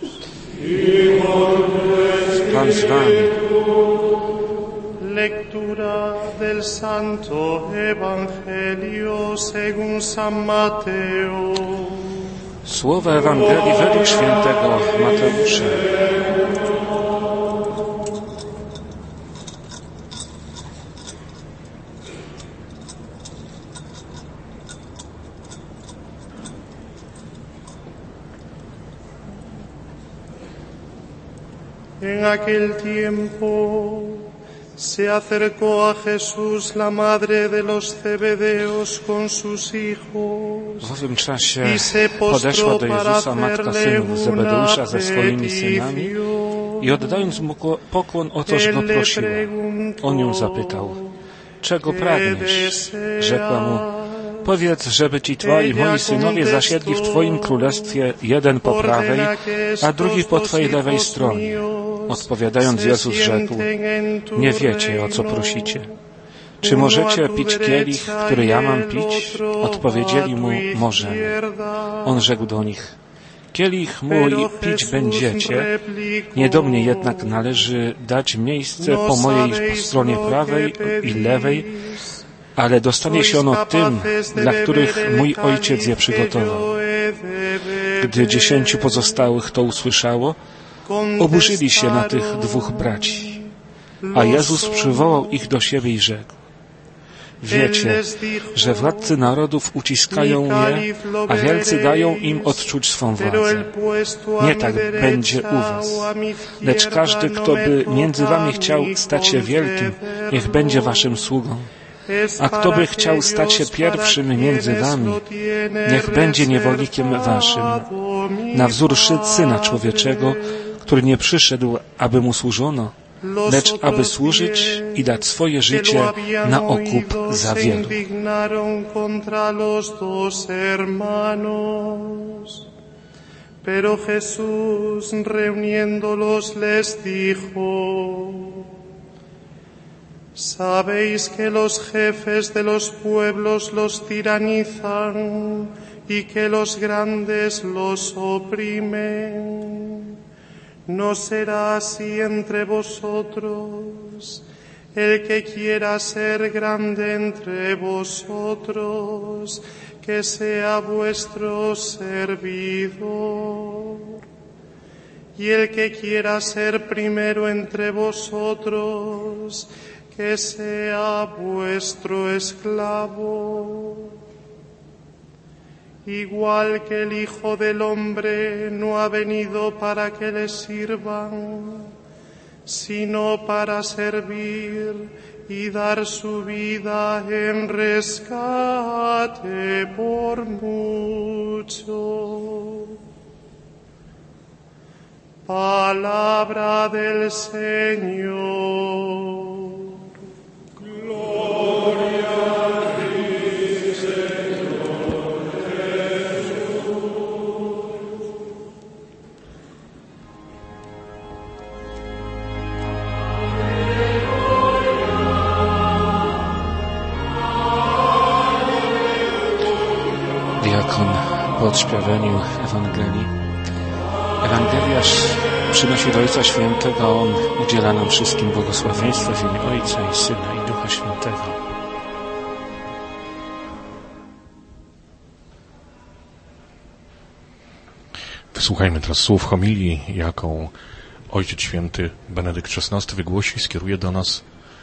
Pan z wami. Lectura del Santo Evangelio según San Mateo. Słowa Ewangelii według świętego Mateusza. En aquel tiempo se acercó a Jesús la madre de los Zebedeos con sus hijos. W owym czasie podeszła do Jezusa matka synów Zebedeusza ze swoimi synami i oddając mu pokłon o coś go prosiła. On ją zapytał: czego pragniesz? Rzekła mu: powiedz, żeby ci twoi moi synowie zasiedli w twoim królestwie, jeden po prawej, a drugi po twojej lewej stronie. Odpowiadając, Jezus rzekł: nie wiecie, o co prosicie. Czy możecie pić kielich, który ja mam pić? Odpowiedzieli mu: możemy. On rzekł do nich: kielich mój pić będziecie, nie do mnie jednak należy dać miejsce po mojej stronie prawej i lewej, ale dostanie się ono tym, dla których mój Ojciec je przygotował. Gdy dziesięciu pozostałych to usłyszało, oburzyli się na tych dwóch braci. A Jezus przywołał ich do siebie i rzekł: wiecie, że władcy narodów uciskają je, a wielcy dają im odczuć swą władzę. Nie tak będzie u was. Lecz każdy, kto by między wami chciał stać się wielkim, niech będzie waszym sługą. A kto by chciał stać się pierwszym między wami, niech będzie niewolnikiem waszym. Na wzór Syna Człowieczego, który nie przyszedł, aby mu służono, lecz aby służyć i dać swoje życie na okup za wielu. Pero Jesús, reuniéndolos, les dijo: sabéis que los jefes de los pueblos los tiranizan y que los grandes los oprimen. No será así entre vosotros. El que quiera ser grande entre vosotros, que sea vuestro servidor. Y el que quiera ser primero entre vosotros, que sea vuestro esclavo. Igual que el Hijo del Hombre no ha venido para que le sirvan, sino para servir y dar su vida en rescate por mucho. Palabra del Señor. Gloria a ti, Señor Jesús. Diakon po odśpiewaniu Ewangelii. Ewangeliarz przynosi do Ojca Świętego, a On udziela nam wszystkim błogosławieństwa w imię Ojca i Syna i Ducha Świętego. Wysłuchajmy teraz słów homilii, jaką Ojciec Święty Benedykt szesnasty wygłosi, skieruje do nas,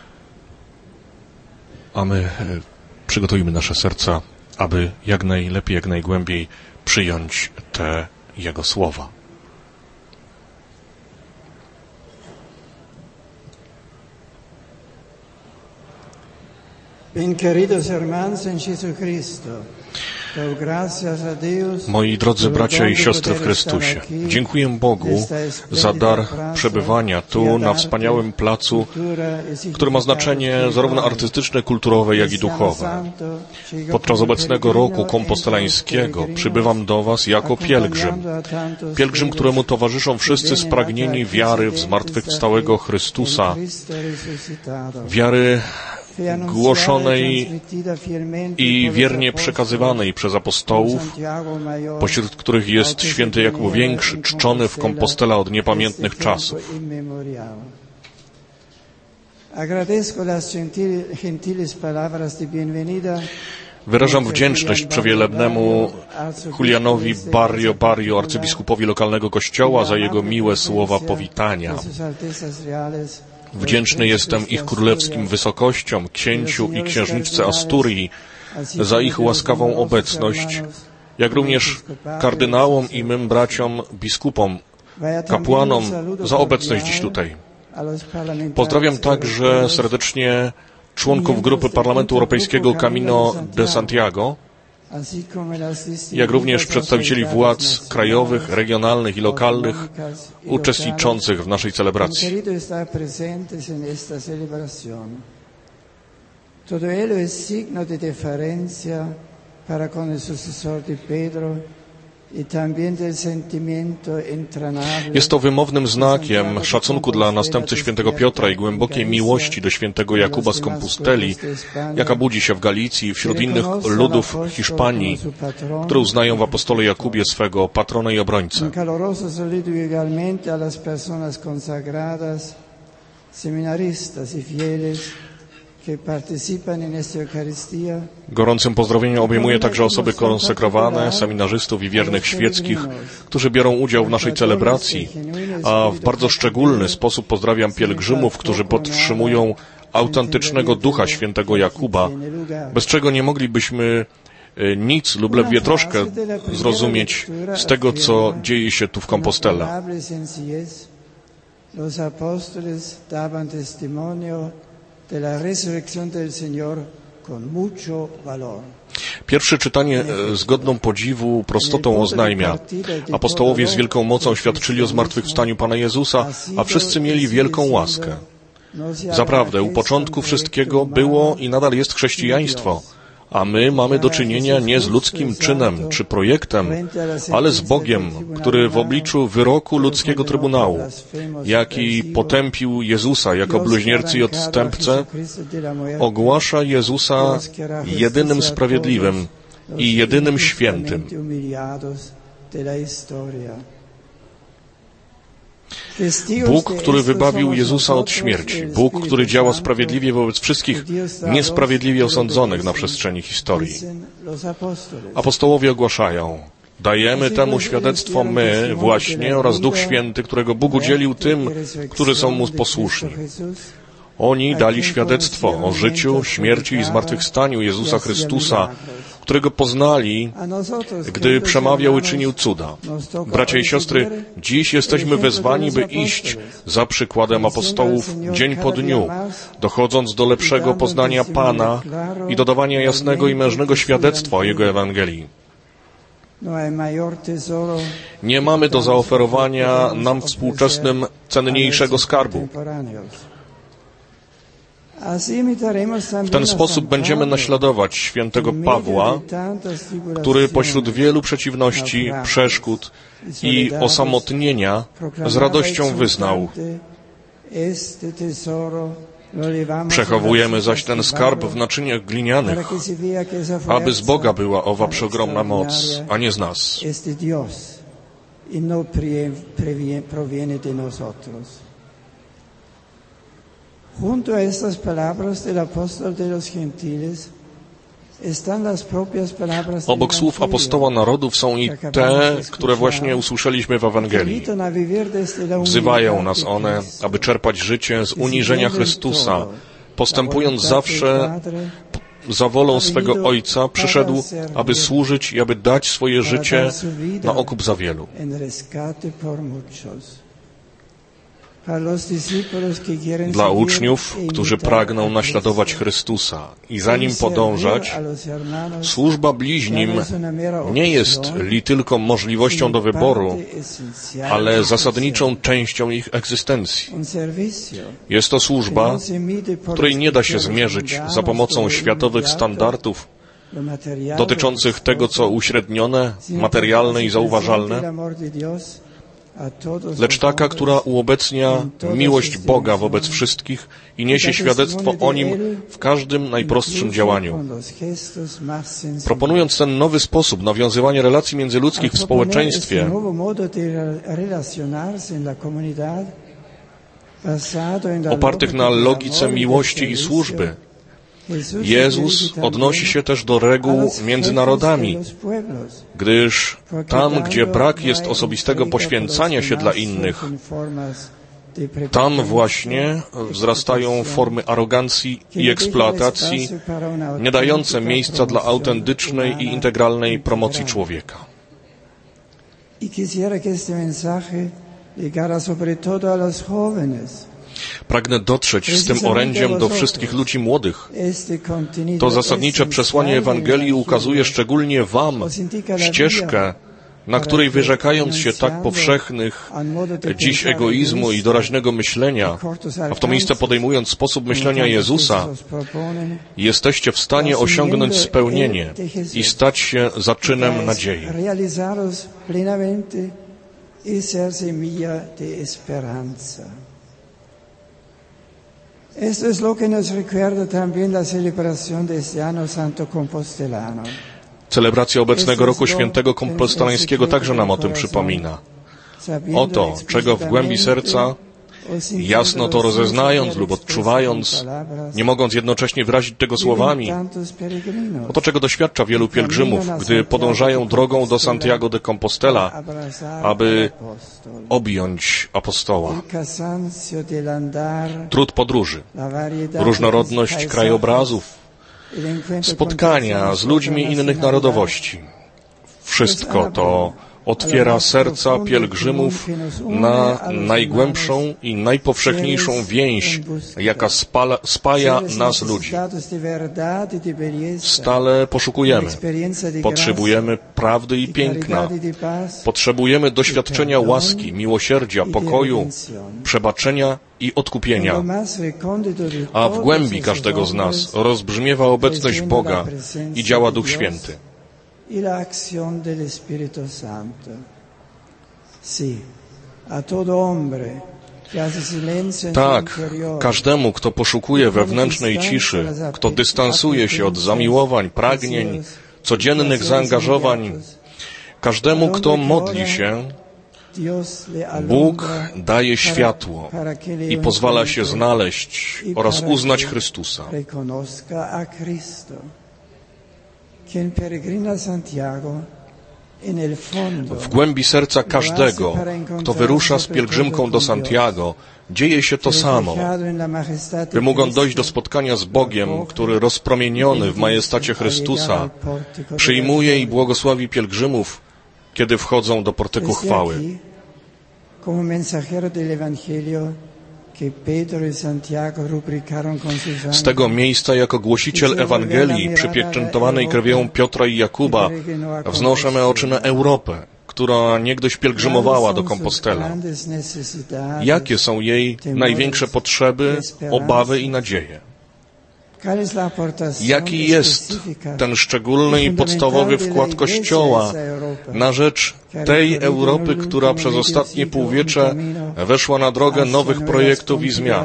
a my przygotujmy nasze serca, aby jak najlepiej, jak najgłębiej przyjąć te Jego słowa. Moi drodzy bracia i siostry w Chrystusie, dziękuję Bogu za dar przebywania tu, na wspaniałym placu, który ma znaczenie zarówno artystyczne, kulturowe, jak i duchowe. Podczas obecnego roku kompostelańskiego przybywam do Was jako pielgrzym. Pielgrzym, któremu towarzyszą wszyscy spragnieni wiary w zmartwychwstałego Chrystusa, wiary głoszonej i wiernie przekazywanej przez apostołów, pośród których jest święty Jakub Większy, czczony w Compostela od niepamiętnych czasów. Wyrażam wdzięczność przewielebnemu Julianowi Barrio Barrio, arcybiskupowi lokalnego kościoła, za jego miłe słowa powitania. Wdzięczny jestem ich królewskim wysokościom, księciu i księżniczce Asturii, za ich łaskawą obecność, jak również kardynałom i mym braciom biskupom, kapłanom za obecność dziś tutaj. Pozdrawiam także serdecznie członków grupy Parlamentu Europejskiego Camino de Santiago, jak również przedstawicieli władz krajowych, regionalnych i lokalnych uczestniczących w naszej celebracji. Todo ello es signo de deferencia para con el sucesor de Pedro. Jest to wymownym znakiem szacunku dla następcy świętego Piotra i głębokiej miłości do świętego Jakuba z Composteli, jaka budzi się w Galicji i wśród innych ludów Hiszpanii, które uznają w apostole Jakubie swego patrona i obrońcę. Gorącym pozdrowieniem obejmuje także osoby konsekrowane, seminarzystów i wiernych świeckich, którzy biorą udział w naszej celebracji, a w bardzo szczególny sposób pozdrawiam pielgrzymów, którzy podtrzymują autentycznego ducha świętego Jakuba, bez czego nie moglibyśmy nic lub ledwie troszkę zrozumieć z tego, co dzieje się tu w Compostela. Pierwsze czytanie z godną podziwu prostotą oznajmia: apostołowie z wielką mocą świadczyli o zmartwychwstaniu Pana Jezusa, a wszyscy mieli wielką łaskę. Zaprawdę, u początku wszystkiego było i nadal jest chrześcijaństwo, a my mamy do czynienia nie z ludzkim czynem czy projektem, ale z Bogiem, który w obliczu wyroku ludzkiego trybunału, jaki potępił Jezusa jako bluźniercy i odstępcę, ogłasza Jezusa jedynym sprawiedliwym i jedynym świętym. Bóg, który wybawił Jezusa od śmierci. Bóg, który działa sprawiedliwie wobec wszystkich niesprawiedliwie osądzonych na przestrzeni historii. Apostołowie ogłaszają: dajemy temu świadectwo my właśnie oraz Duch Święty, którego Bóg udzielił tym, którzy są Mu posłuszni. Oni dali świadectwo o życiu, śmierci i zmartwychwstaniu Jezusa Chrystusa, którego poznali, gdy przemawiał i czynił cuda. Bracia i siostry, dziś jesteśmy wezwani, by iść za przykładem apostołów dzień po dniu, dochodząc do lepszego poznania Pana i dodawania jasnego i mężnego świadectwa o Jego Ewangelii. Nie mamy do zaoferowania nam współczesnym cenniejszego skarbu. W ten sposób będziemy naśladować świętego Pawła, który pośród wielu przeciwności, przeszkód i osamotnienia z radością wyznał: przechowujemy zaś ten skarb w naczyniach glinianych, aby z Boga była owa przeogromna moc, a nie z nas. Junto a estas palabras del apóstol de los gentiles están las propias palabras. Obok słów apostoła narodów są i te, które właśnie usłyszeliśmy w Ewangelii. Wzywają nas one, aby czerpać życie z uniżenia Chrystusa, postępując zawsze za wolą swego Ojca, przyszedł, aby służyć i aby dać swoje życie na okup za wielu. Dla uczniów, którzy pragną naśladować Chrystusa i za Nim podążać, służba bliźnim nie jest li tylko możliwością do wyboru, ale zasadniczą częścią ich egzystencji. Jest to służba, której nie da się zmierzyć za pomocą światowych standardów dotyczących tego, co uśrednione, materialne i zauważalne, lecz taka, która uobecnia miłość Boga wobec wszystkich i niesie świadectwo o Nim w każdym najprostszym działaniu. Proponując ten nowy sposób nawiązywania relacji międzyludzkich w społeczeństwie, opartych na logice miłości i służby, Jezus odnosi się też do reguł między narodami, gdyż tam, gdzie brak jest osobistego poświęcania się dla innych, tam właśnie wzrastają formy arogancji i eksploatacji, nie dające miejsca dla autentycznej i integralnej promocji człowieka. Pragnę dotrzeć z tym orędziem do wszystkich ludzi młodych. To zasadnicze przesłanie Ewangelii ukazuje szczególnie wam ścieżkę, na której wyrzekając się tak powszechnych dziś egoizmu i doraźnego myślenia, a w to miejsce podejmując sposób myślenia Jezusa, jesteście w stanie osiągnąć spełnienie i stać się zaczynem nadziei. Esto es lo que nos recuerda también la celebración de este año Santo Compostelano. Celebracja obecnego roku świętego kompostelańskiego także nam o tym przypomina. Oto, czego w głębi serca, jasno to rozeznając lub odczuwając, nie mogąc jednocześnie wyrazić tego słowami, oto czego doświadcza wielu pielgrzymów, gdy podążają drogą do Santiago de Compostela, aby objąć apostoła. Trud podróży, różnorodność krajobrazów, spotkania z ludźmi innych narodowości. Wszystko to otwiera serca pielgrzymów na najgłębszą i najpowszechniejszą więź, jaka spala, spaja nas ludzi. Stale poszukujemy. Potrzebujemy prawdy i piękna. Potrzebujemy doświadczenia łaski, miłosierdzia, pokoju, przebaczenia i odkupienia. A w głębi każdego z nas rozbrzmiewa obecność Boga i działa Duch Święty. Y la acción del Espíritu Santo. Sí, a todo hombre que hace silencio en su Tak, interior, każdemu, kto poszukuje wewnętrznej ciszy, kto dystansuje się od zamiłowań, pragnień, codziennych zaangażowań, każdemu, kto modli się, Bóg daje światło i pozwala się znaleźć oraz uznać Chrystusa. W głębi serca każdego, kto wyrusza z pielgrzymką do Santiago, dzieje się to samo. By mogą dojść do spotkania z Bogiem, który rozpromieniony w majestacie Chrystusa przyjmuje i błogosławi pielgrzymów, kiedy wchodzą do portyku chwały. Z tego miejsca jako głosiciel Ewangelii przypieczętowanej krwią Piotra i Jakuba wznoszę me oczy na Europę, która niegdyś pielgrzymowała do Kompostela. Jakie są jej największe potrzeby, obawy i nadzieje? Jaki jest ten szczególny i podstawowy wkład Kościoła na rzecz tej Europy, która przez ostatnie półwiecze weszła na drogę nowych projektów i zmian?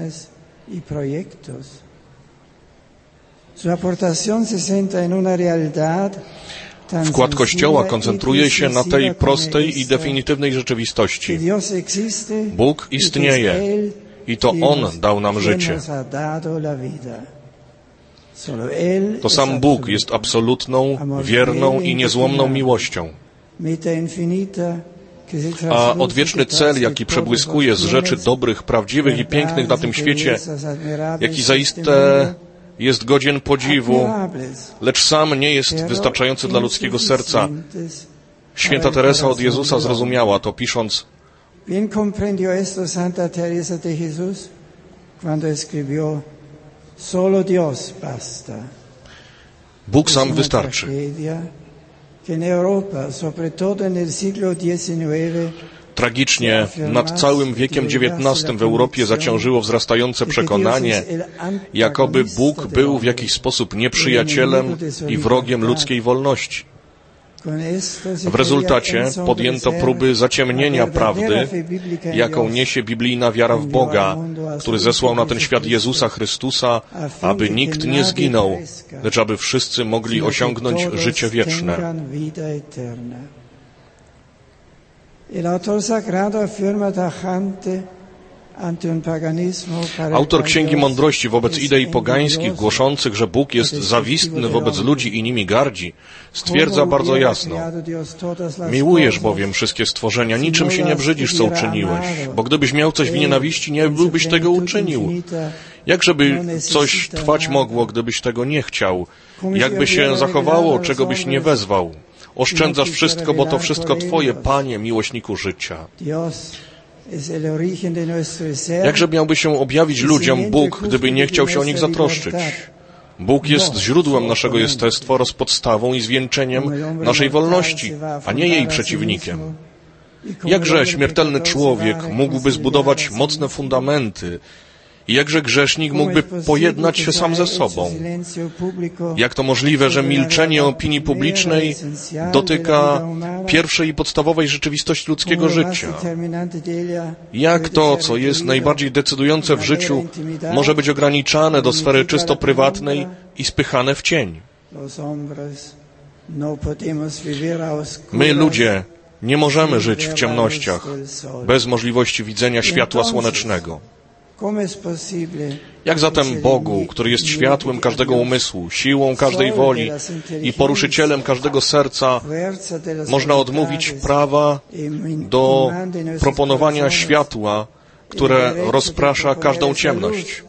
Wkład Kościoła koncentruje się na tej prostej i definitywnej rzeczywistości. Bóg istnieje i to On dał nam życie. To sam Bóg jest absolutną, wierną i niezłomną miłością. A odwieczny cel, jaki przebłyskuje z rzeczy dobrych, prawdziwych i pięknych na tym świecie, jaki zaiste jest godzien podziwu, lecz sam nie jest wystarczający dla ludzkiego serca. Święta Teresa od Jezusa zrozumiała to, pisząc: Bien comprendió esto Santa Teresa de Jesús cuando escribió: Solo Dios basta. Bóg sam wystarczy. Tragicznie nad całym wiekiem dziewiętnastym w Europie zaciążyło wzrastające przekonanie, jakoby Bóg był w jakiś sposób nieprzyjacielem i wrogiem ludzkiej wolności. W rezultacie podjęto próby zaciemnienia prawdy, jaką niesie biblijna wiara w Boga, który zesłał na ten świat Jezusa Chrystusa, aby nikt nie zginął, lecz aby wszyscy mogli osiągnąć życie wieczne. Autor Księgi Mądrości wobec idei pogańskich, głoszących, że Bóg jest zawistny wobec ludzi i nimi gardzi, stwierdza bardzo jasno: miłujesz bowiem wszystkie stworzenia, niczym się nie brzydzisz, co uczyniłeś, bo gdybyś miał coś w nienawiści, nie byłbyś tego uczynił. Jakżeby coś trwać mogło, gdybyś tego nie chciał? Jakby się zachowało, czego byś nie wezwał? Oszczędzasz wszystko, bo to wszystko Twoje, Panie, miłośniku życia. Jakże miałby się objawić ludziom Bóg, gdyby nie chciał się o nich zatroszczyć? Bóg jest źródłem naszego jestestwa oraz podstawą i zwieńczeniem naszej wolności, a nie jej przeciwnikiem. Jakże śmiertelny człowiek mógłby zbudować mocne fundamenty i jakże grzesznik mógłby pojednać się sam ze sobą? Jak to możliwe, że milczenie opinii publicznej dotyka pierwszej i podstawowej rzeczywistości ludzkiego życia? Jak to, co jest najbardziej decydujące w życiu, może być ograniczane do sfery czysto prywatnej i spychane w cień? My, ludzie, nie możemy żyć w ciemnościach bez możliwości widzenia światła słonecznego. Jak zatem Bogu, który jest światłem każdego umysłu, siłą każdej woli i poruszycielem każdego serca, można odmówić prawa do proponowania światła, które rozprasza każdą ciemność?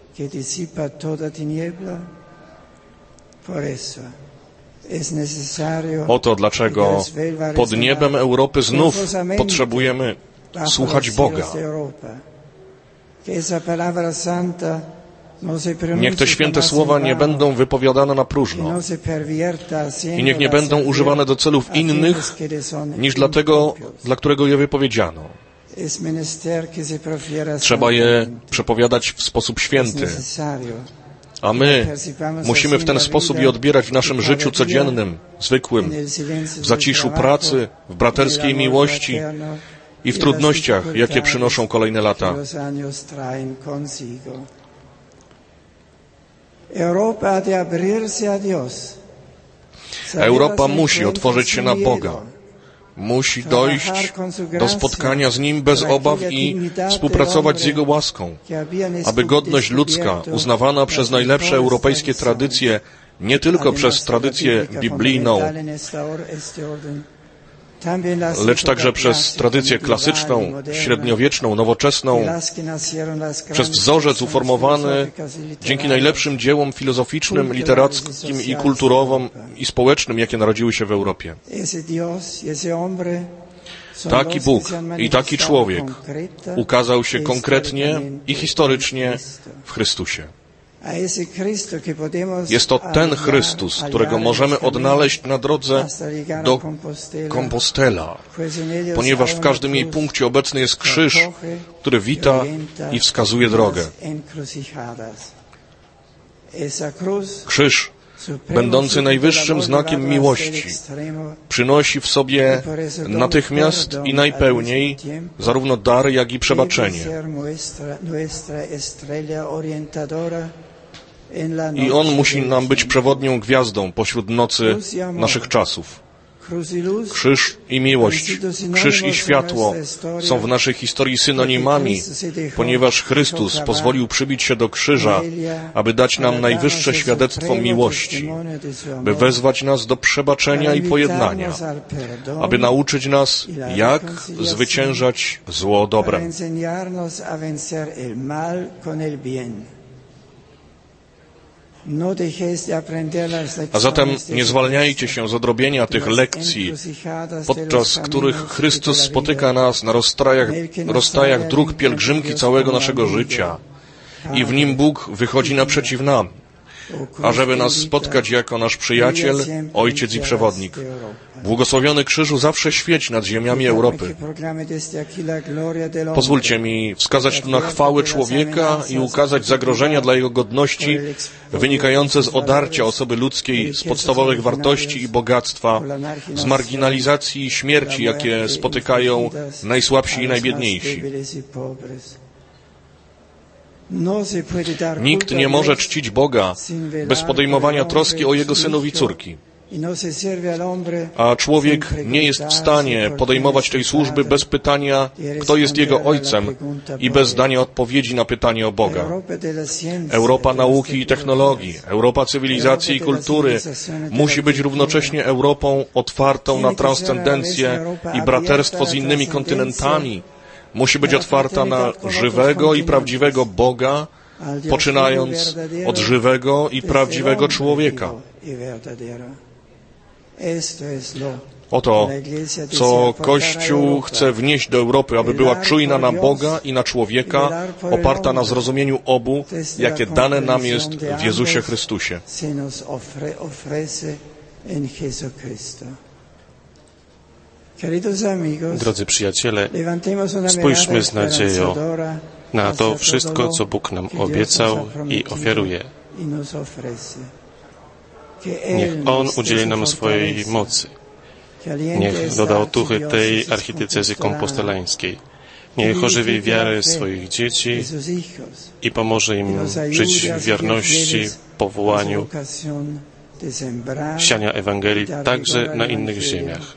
Oto dlaczego pod niebem Europy znów potrzebujemy słuchać Boga. Niech te święte słowa nie będą wypowiadane na próżno i niech nie będą używane do celów innych niż dla tego, dla którego je wypowiedziano. Trzeba je przepowiadać w sposób święty, a my musimy w ten sposób je odbierać w naszym życiu codziennym, zwykłym, w zaciszu pracy, w braterskiej miłości i w trudnościach, jakie przynoszą kolejne lata. Europa musi otworzyć się na Boga. Musi dojść do spotkania z Nim bez obaw i współpracować z Jego łaską, aby godność ludzka, uznawana przez najlepsze europejskie tradycje, nie tylko przez tradycję biblijną, lecz także przez tradycję klasyczną, średniowieczną, nowoczesną, przez wzorzec uformowany dzięki najlepszym dziełom filozoficznym, literackim i kulturowym i społecznym, jakie narodziły się w Europie. Taki Bóg i taki człowiek ukazał się konkretnie i historycznie w Chrystusie. Jest to ten Chrystus, którego możemy odnaleźć na drodze do Compostela, ponieważ w każdym jej punkcie obecny jest krzyż, który wita i wskazuje drogę. Krzyż, będący najwyższym znakiem miłości, przynosi w sobie natychmiast i najpełniej zarówno dar, jak i przebaczenie. I On musi nam być przewodnią gwiazdą pośród nocy naszych czasów. Krzyż i miłość, krzyż i światło są w naszej historii synonimami, ponieważ Chrystus pozwolił przybić się do krzyża, aby dać nam najwyższe świadectwo miłości, by wezwać nas do przebaczenia i pojednania, aby nauczyć nas, jak zwyciężać zło dobrem. A zatem nie zwalniajcie się z odrobienia tych lekcji, podczas których Chrystus spotyka nas na rozstajach, rozstajach dróg pielgrzymki całego naszego życia i w Nim Bóg wychodzi naprzeciw nam. ażeby nas spotkać jako nasz przyjaciel, Ojciec i Przewodnik. Błogosławiony Krzyżu, zawsze świeć nad ziemiami Europy. Pozwólcie mi wskazać tu na chwałę człowieka i ukazać zagrożenia dla jego godności wynikające z odarcia osoby ludzkiej z podstawowych wartości i bogactwa, z marginalizacji i śmierci, jakie spotykają najsłabsi i najbiedniejsi. Nikt nie może czcić Boga bez podejmowania troski o Jego synów i córki. A człowiek nie jest w stanie podejmować tej służby bez pytania, kto jest jego ojcem i bez dania odpowiedzi na pytanie o Boga. Europa nauki i technologii, Europa cywilizacji i kultury musi być równocześnie Europą otwartą na transcendencję i braterstwo z innymi kontynentami. Musi być otwarta na żywego i prawdziwego Boga, poczynając od żywego i prawdziwego człowieka. Oto, co Kościół chce wnieść do Europy, aby była czujna na Boga i na człowieka, oparta na zrozumieniu obu, jakie dane nam jest w Jezusie Chrystusie. Drodzy przyjaciele, spójrzmy z nadzieją na to wszystko, co Bóg nam obiecał i ofiaruje. Niech On udzieli nam swojej mocy. Niech doda otuchy tej archidiecezji kompostelańskiej. Niech ożywi wiarę swoich dzieci i pomoże im żyć w wierności, powołaniu, siania Ewangelii także na innych ziemiach.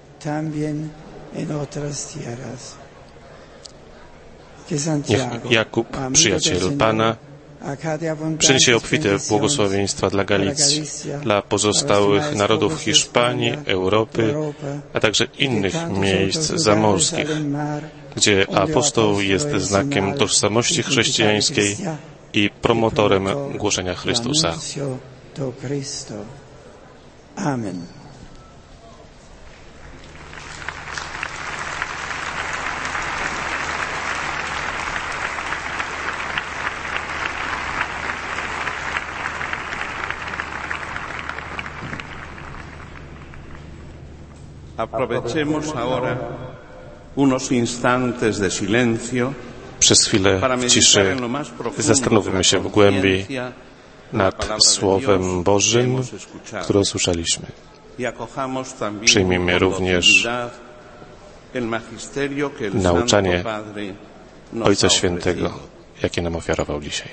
Niech Jakub, przyjaciel Pana, przyniesie obfite błogosławieństwa dla Galicji, dla pozostałych narodów Hiszpanii, Europy, a także innych miejsc zamorskich, gdzie apostoł jest znakiem tożsamości chrześcijańskiej i promotorem głoszenia Chrystusa. Amen. Aprovechemos ahora unos instantes de silencio. Przez chwilę w ciszy zastanówmy się w głębi nad Słowem Bożym, które usłyszeliśmy. Przyjmijmy również nauczanie Ojca Świętego, jakie nam ofiarował dzisiaj.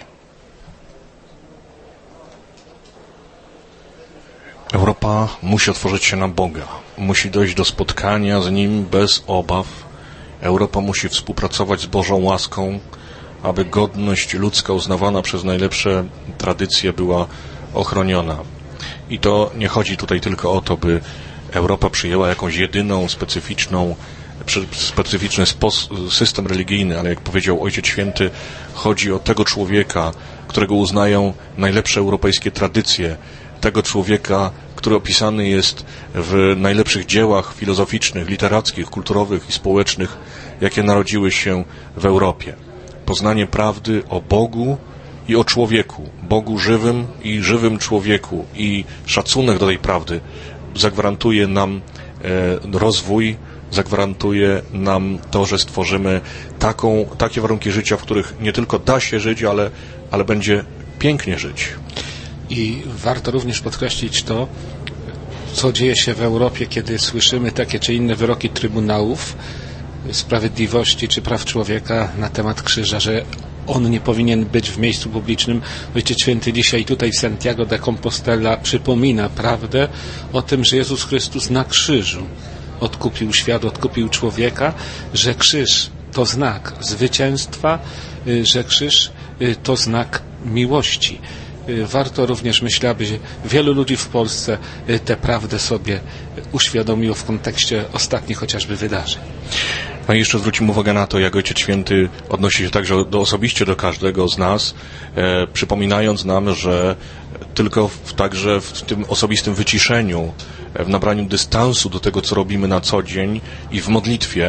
Europa musi otworzyć się na Boga, musi dojść do spotkania z Nim bez obaw. Europa musi współpracować z Bożą łaską, aby godność ludzka uznawana przez najlepsze tradycje była ochroniona. I to nie chodzi tutaj tylko o to, by Europa przyjęła jakąś jedyną, specyficzną, specyficzny system religijny, ale jak powiedział Ojciec Święty, chodzi o tego człowieka, którego uznają najlepsze europejskie tradycje, tego człowieka, który opisany jest w najlepszych dziełach filozoficznych, literackich, kulturowych i społecznych, jakie narodziły się w Europie. Poznanie prawdy o Bogu i o człowieku, Bogu żywym i żywym człowieku, i szacunek do tej prawdy zagwarantuje nam e, rozwój, zagwarantuje nam to, że stworzymy taką, takie warunki życia, w których nie tylko da się żyć, ale, ale będzie pięknie żyć. I warto również podkreślić to, co dzieje się w Europie, kiedy słyszymy takie czy inne wyroki trybunałów sprawiedliwości czy praw człowieka na temat krzyża, że on nie powinien być w miejscu publicznym. Ojciec Święty dzisiaj tutaj w Santiago de Compostela przypomina prawdę o tym, że Jezus Chrystus na krzyżu odkupił świat, odkupił człowieka, że krzyż to znak zwycięstwa, że krzyż to znak miłości. Warto również, myślę, aby wielu ludzi w Polsce tę prawdę sobie uświadomiło w kontekście ostatnich chociażby wydarzeń. No i jeszcze zwrócimy uwagę na to, jak Ojciec Święty odnosi się także do, osobiście do każdego z nas, e, przypominając nam, że tylko w, także w tym osobistym wyciszeniu, w nabraniu dystansu do tego, co robimy na co dzień i w modlitwie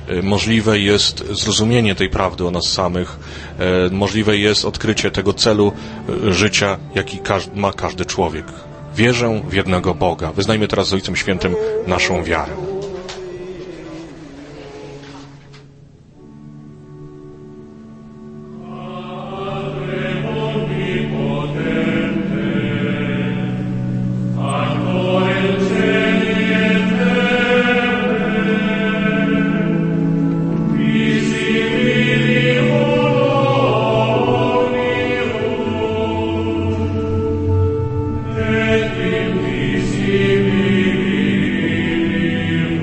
możliwe jest zrozumienie tej prawdy o nas samych, możliwe jest odkrycie tego celu życia, jaki ma każdy człowiek. Wierzę w jednego Boga. Wyznajmy teraz z Ojcem Świętym naszą wiarę. Et in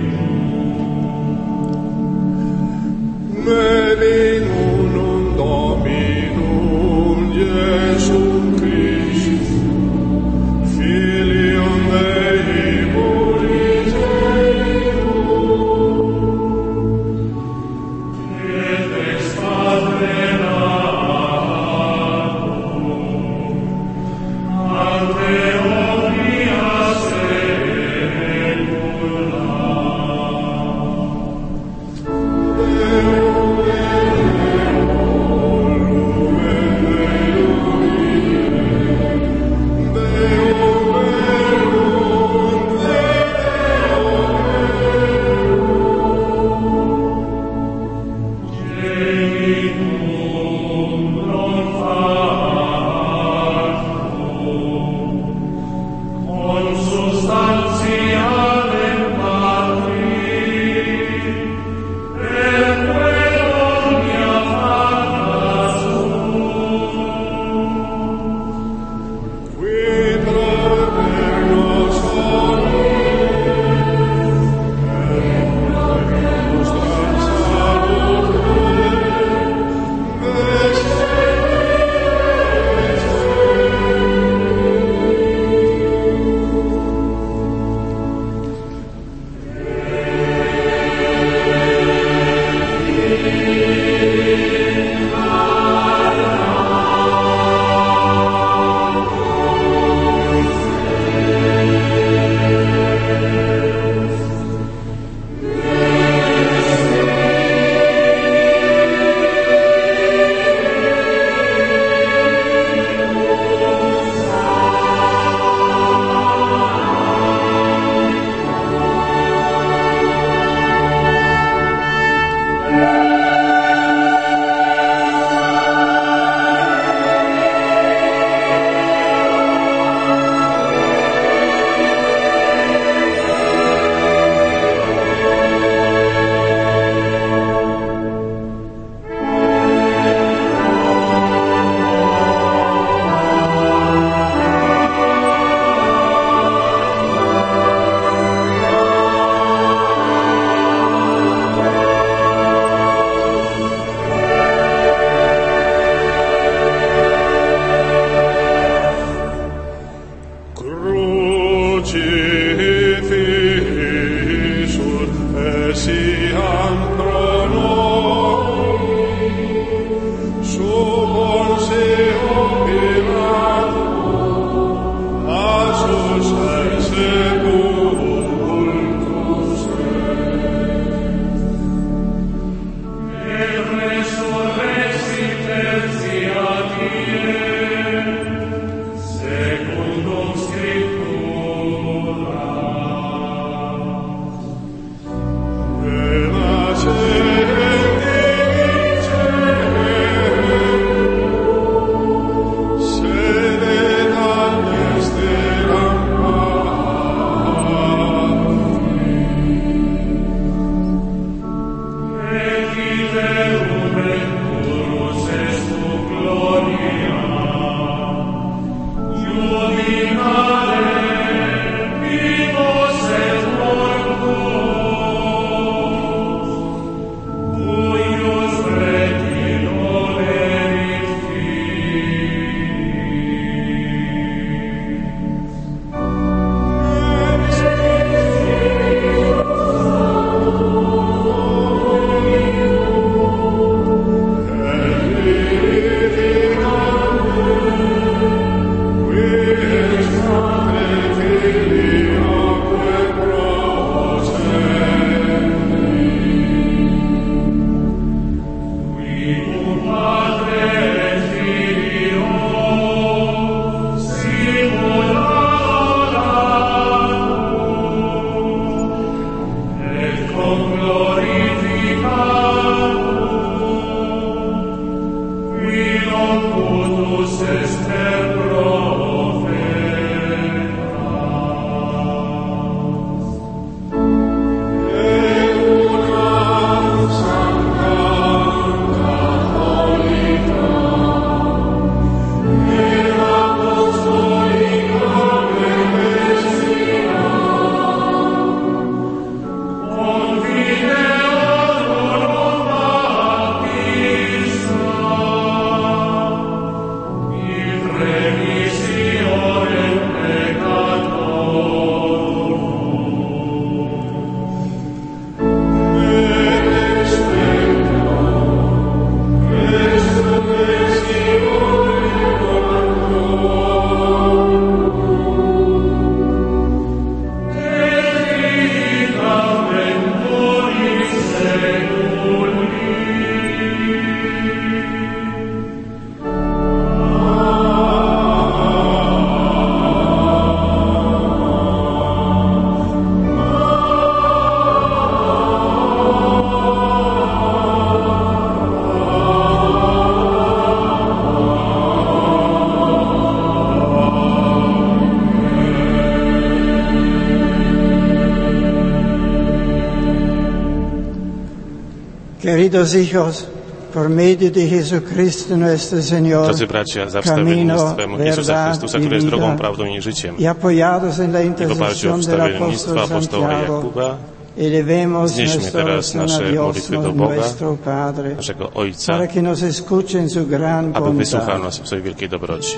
Queridos hijos, por medio de Jesucristo nuestro Señor, Drodzy bracia, za wstawiennictwem Jezusa Chrystusa, który jest drogą, prawdą i życiem, y apoyados en la i w oparciu o intercesión del wstawiennictwo apóstol apostoła Santiago, Jakuba, elevemos znieśmy nuestra teraz oración a nasze Dios, modlitwy do Boga, nuestro Padre, naszego Ojca, para que nos escuche en su gran aby wysłuchał bondad. nas w swojej wielkiej dobroci.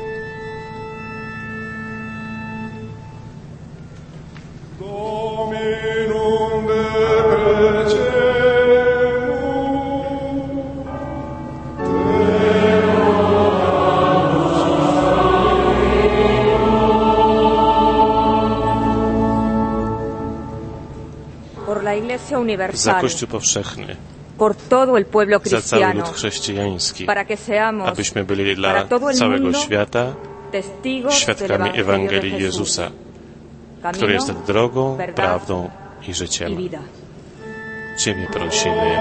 Za Kościół powszechny, por todo el pueblo za cały cristiano, lud chrześcijański, para que seamos abyśmy byli dla para todo el całego mundo świata testigos del świadkami Evangelio Ewangelii de Jesús, Jezusa, camino, który jest drogą, verdad prawdą i y życiem. vida. Ciebie prosimy.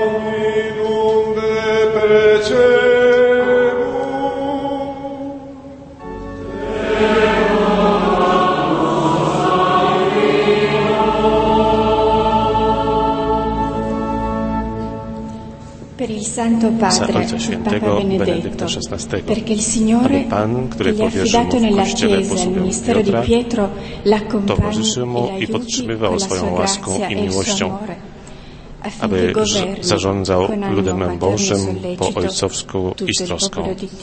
Za Ojca Świętego Benedykta szesnastego, aby Pan, który powierzył mu w Kościele posługę Piotra, towarzyszył mu i podtrzymywał swoją łaską i miłością, aby zarządzał ludem Bożym po ojcowsku i z troską.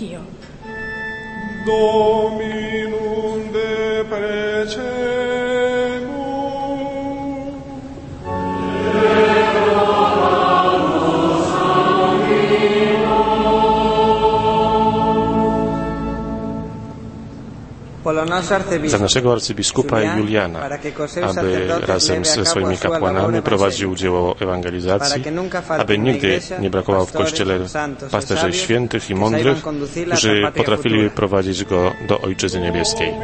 Dominum deprecemur. Za naszego arcybiskupa Juliana, aby razem ze swoimi kapłanami prowadził dzieło ewangelizacji, aby nigdy nie brakowało w Kościele pasterzy świętych i mądrych, którzy potrafili prowadzić go do Ojczyzny Niebieskiej.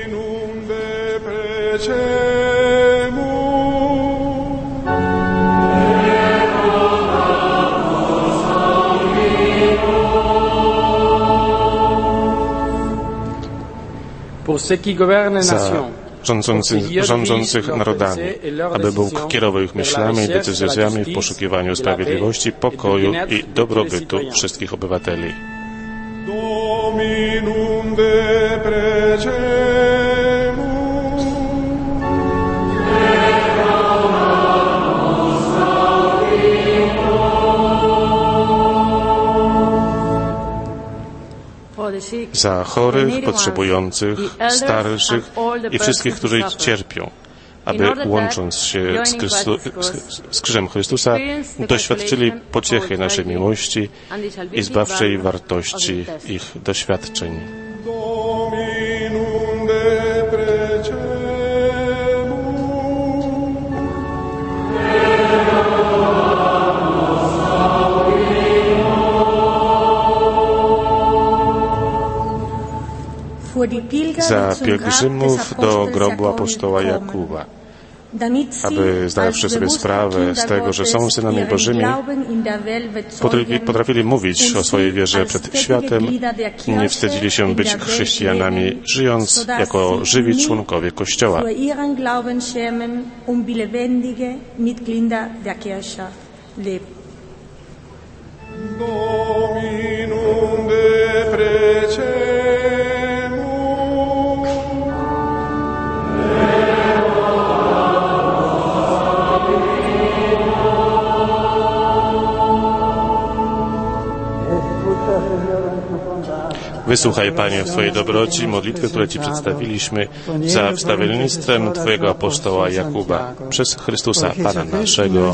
Za rządzących, rządzących narodami, aby Bóg kierował ich myślami i decyzjami w poszukiwaniu sprawiedliwości, pokoju i dobrobytu wszystkich obywateli. Dominum deprecemur. Za chorych, potrzebujących, starszych i wszystkich, którzy cierpią, aby łącząc się z, Chrystu, z, z krzyżem Chrystusa doświadczyli pociechy naszej miłości i zbawczej wartości ich doświadczeń. Dominum deprecemur. Za pielgrzymów do grobu apostoła Jakuba, aby zdawszy sobie sprawę z tego, że są synami Bożymi, potrafili, potrafili mówić o swojej wierze przed światem i nie wstydzili się być chrześcijanami, żyjąc jako żywi członkowie Kościoła. Dominum deprecemur. Wysłuchaj, Panie, w Twojej dobroci modlitwy, które Ci przedstawiliśmy za wstawiennictwem Twojego apostoła Jakuba przez Chrystusa, Pana naszego.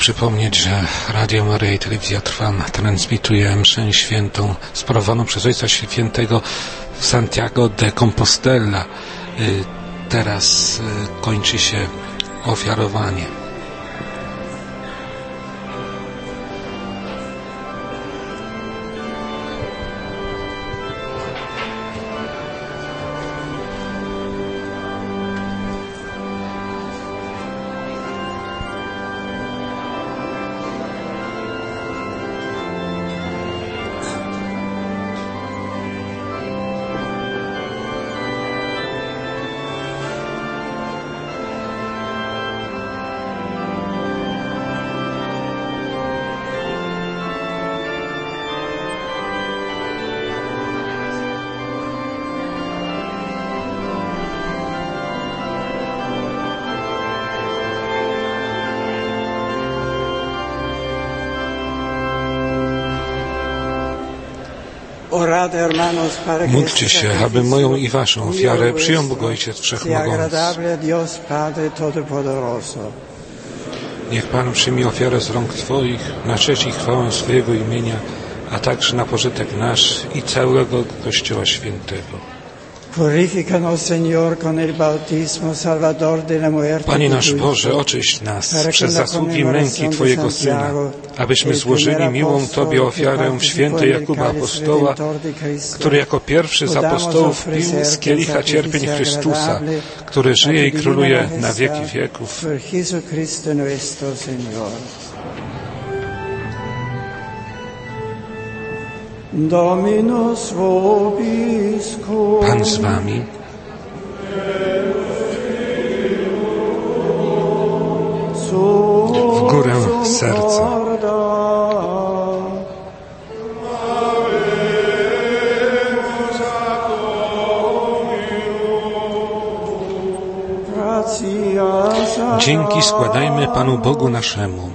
przypomnieć, że Radio Maryja i Telewizja Trwam transmituje mszę świętą sprawowaną przez Ojca Świętego w Santiago de Compostela. Teraz kończy się ofiarowanie. Módlcie się, aby moją i waszą ofiarę przyjął Bóg Ojciec Wszechmogący. Niech Pan przyjmie ofiarę z rąk Twoich na cześć i chwałę swojego imienia, a także na pożytek nasz i całego Kościoła Świętego. Panie nasz Boże, oczyść nas przez zasługi męki Twojego Syna, abyśmy złożyli miłą Tobie ofiarę w świętej Jakuba Apostoła, który jako pierwszy z apostołów pił z kielicha cierpień Chrystusa, który żyje i króluje na wieki wieków. Pan z Wami. W górę serca. Dzięki składajmy Panu Bogu naszemu.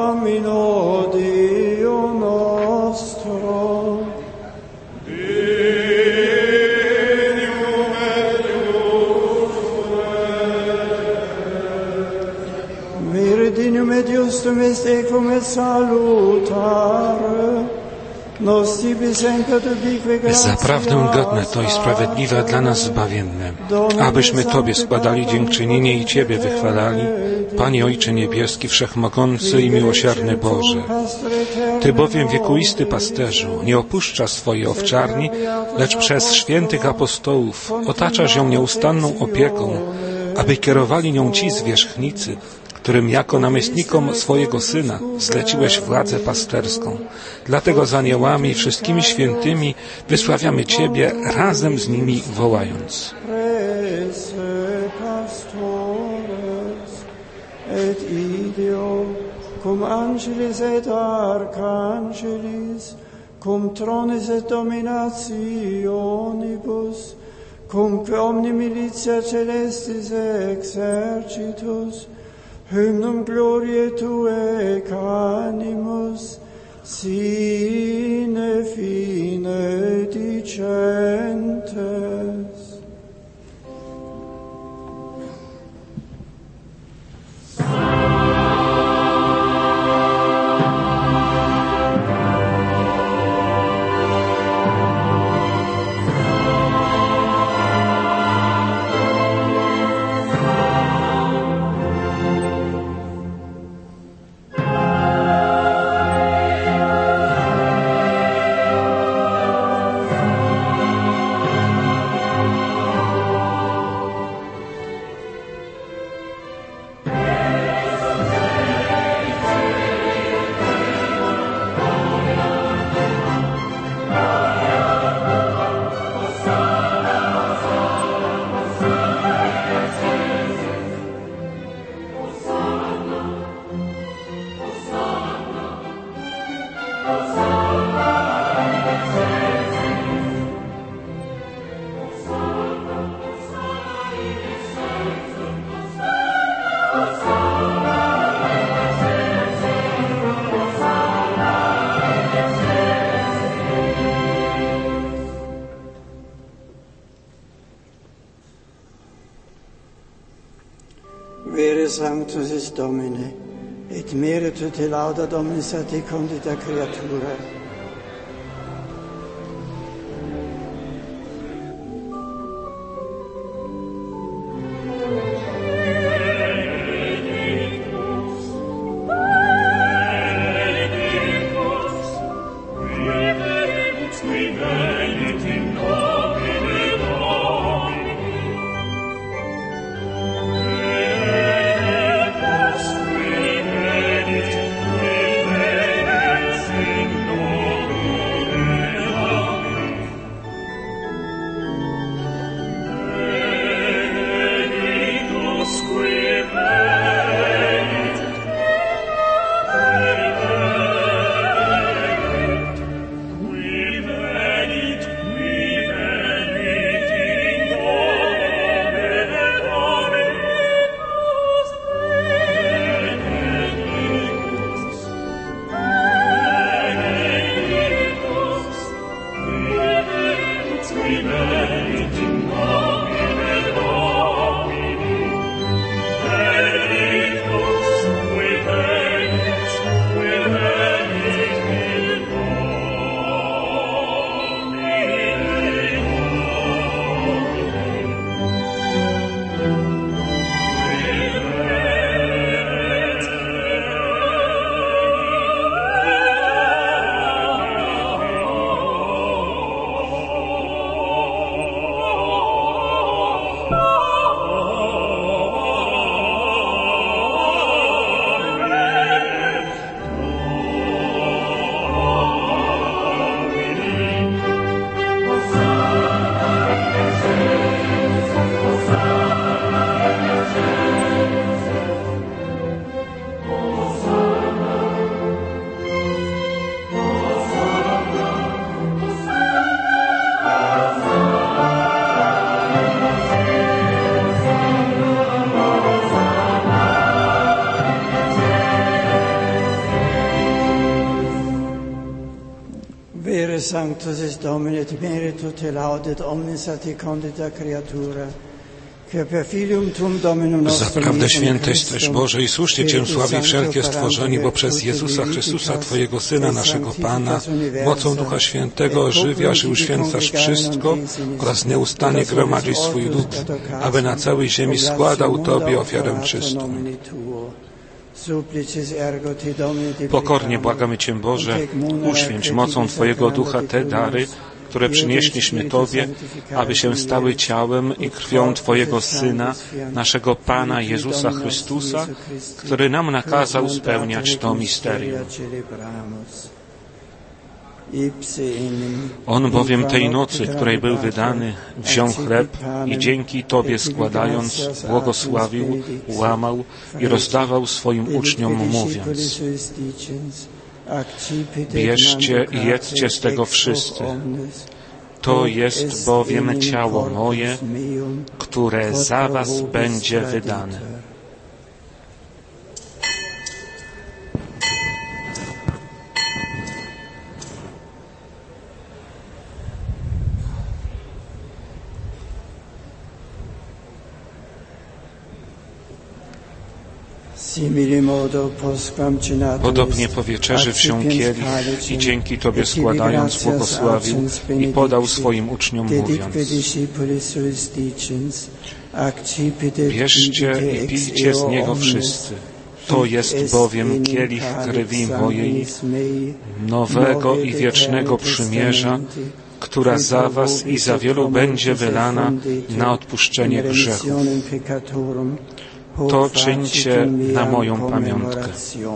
Zaprawdę godne to i sprawiedliwe dla nas zbawienne, abyśmy Tobie składali dziękczynienie i Ciebie wychwalali, Panie Ojcze Niebieski, Wszechmogący i miłosierny Boże. Ty bowiem, wiekuisty pasterzu, nie opuszczasz swojej owczarni, lecz przez świętych apostołów otaczasz ją nieustanną opieką, aby kierowali nią ci zwierzchnicy, którym jako namiestnikom swojego Syna zleciłeś władzę pasterską. Dlatego z aniołami i wszystkimi świętymi wysławiamy Ciebie razem z nimi wołając. Cum angelis et archangelis, cum tronis et dominationibus, cum omni militia celestis exercitus, hymnum gloriae Tuae canimus, sine fine dicentes. Sanctus est Domine, et merito te lauda Dominus a te condita creatura. Sanctus est Domine, et merito te laudet omnis a te condita creatura, que per filium tum Dominum nostrum. Zaprawdę święte jesteś Boże i słusznie Cię sławi wszelkie stworzenie, bo przez Jezusa Chrystusa, Twojego Syna, naszego Pana, mocą Ducha Świętego ożywiasz i uświęcasz wszystko oraz nieustannie gromadzisz swój lud, aby na całej ziemi składał Tobie ofiarę czystą. Pokornie błagamy Cię, Boże, uświęć mocą Twojego Ducha te dary, które przynieśliśmy Tobie, aby się stały ciałem i krwią Twojego Syna, naszego Pana Jezusa Chrystusa, który nam nakazał spełniać to misterium. On bowiem tej nocy, której był wydany, wziął chleb i dzięki Tobie składając, błogosławił, łamał i rozdawał swoim uczniom, mówiąc: bierzcie i jedzcie z tego wszyscy. To jest bowiem ciało moje, które za was będzie wydane. Podobnie po wieczerzy wziął kielich i dzięki Tobie składając błogosławił i podał swoim uczniom, mówiąc: bierzcie i pijcie z niego wszyscy. To jest bowiem kielich krwi mojej, nowego i wiecznego przymierza, która za was i za wielu będzie wylana na odpuszczenie grzechów. To czyńcie na moją pamiątkę.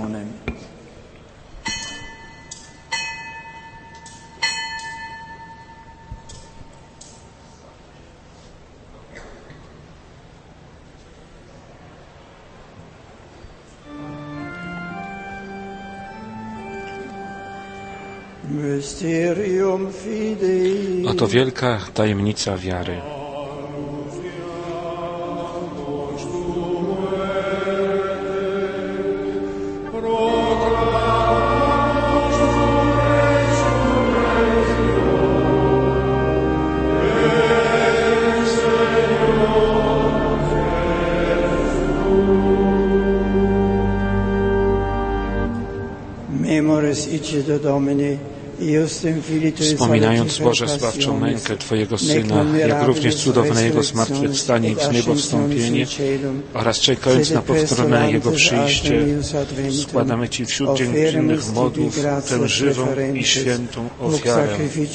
Oto wielka tajemnica wiary. Wspominając Boże zbawczą mękę Twojego Syna, jak również cudowne Jego zmartwychwstanie i wzniebowstąpienie oraz czekając na powtórne Jego przyjście, składamy Ci wśród dziękczynnych modłów tę żywą i świętą ofiarę.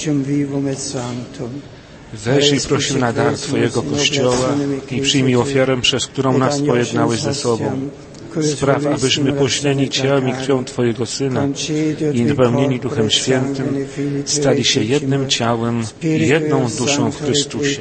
Weź i prosimy na dar Twojego Kościoła i przyjmij ofiarę, przez którą nas pojednałeś ze sobą. Spraw, abyśmy pośleni ciałem i krwią Twojego Syna i napełnieni Duchem Świętym stali się jednym ciałem i jedną duszą w Chrystusie.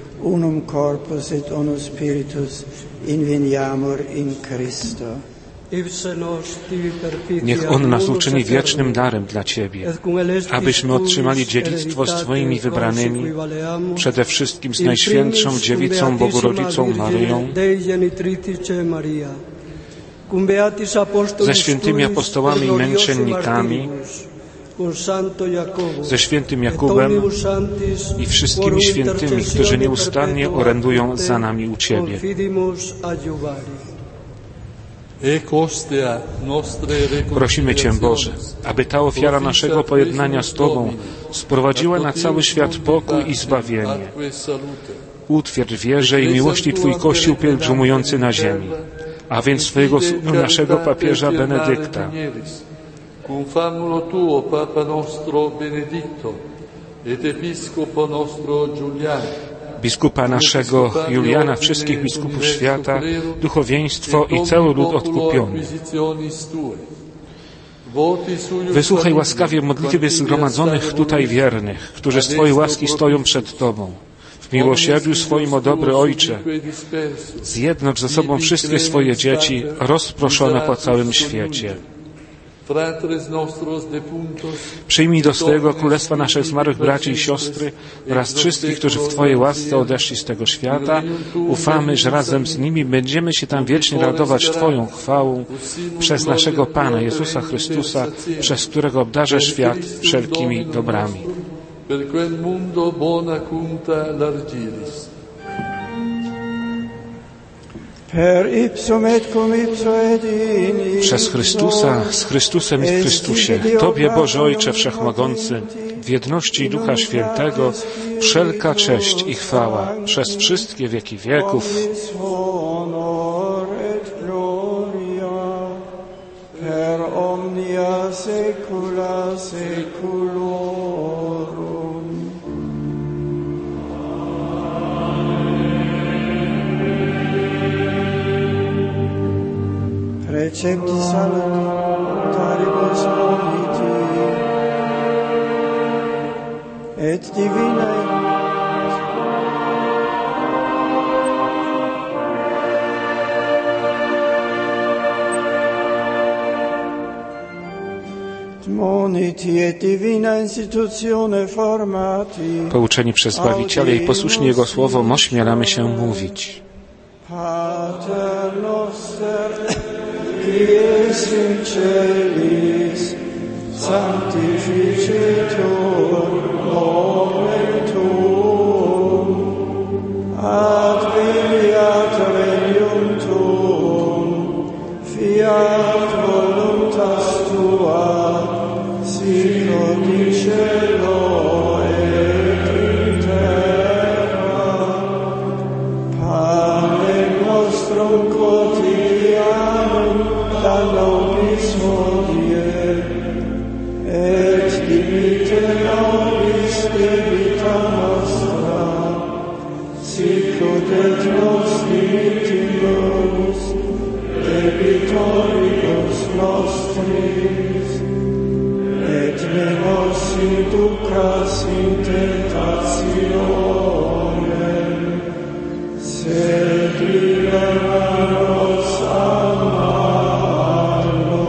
Niech On nas uczyni wiecznym darem dla Ciebie, abyśmy otrzymali dziedzictwo z Twoimi wybranymi, przede wszystkim z Najświętszą Dziewicą Bogorodzicą Maryją, ze świętymi apostołami i męczennikami, ze świętym Jakubem i wszystkimi świętymi, którzy nieustannie orędują za nami u Ciebie. Prosimy Cię, Boże, aby ta ofiara naszego pojednania z Tobą sprowadziła na cały świat pokój i zbawienie. Utwierdź wierze i miłości Twój Kościół pielgrzymujący na ziemi, a więc Twojego naszego papieża Benedykta, cum famulo tuo Papa nostro Benedicto et Episcopo nostro Giuliano, biskupa naszego Juliana, wszystkich biskupów świata, duchowieństwo i cały lud odkupiony. Wysłuchaj łaskawie modlitwy zgromadzonych tutaj wiernych, którzy z Twojej łaski stoją przed Tobą. W miłosierdziu swoim, o dobry Ojcze, zjednocz ze sobą wszystkie swoje dzieci rozproszone po całym świecie. Przyjmij do swojego królestwa naszych zmarłych braci i siostry oraz wszystkich, którzy w Twojej łasce odeszli z tego świata. Ufamy, że razem z nimi będziemy się tam wiecznie radować Twoją chwałą przez naszego Pana Jezusa Chrystusa, przez którego obdarzę świat wszelkimi dobrami. Per quel mundo bona cunta largiris. Przez Chrystusa, z Chrystusem i w Chrystusie, Tobie, Boże Ojcze Wszechmogący, w jedności Ducha Świętego, wszelka cześć i chwała przez wszystkie wieki wieków. Per omnia saecula saeculorum. Precepti salutaris politi et divinae Pouczeni przez Zbawiciela i posłuszni Jego Słowom, ośmielamy się mówić. Pater noster, qui es in celis, sanctificetur nomen tuum, adveniat regnum tuum, fiat voluntas tua, sicut in cielo et in terra. Panem nostrum quotidianum da nobis hodie, et dimitte nobis debita nostra, sicut et nos dimittimus debitoribus nostris, et ne nos inducas in tentationem, sed libera nos a malo.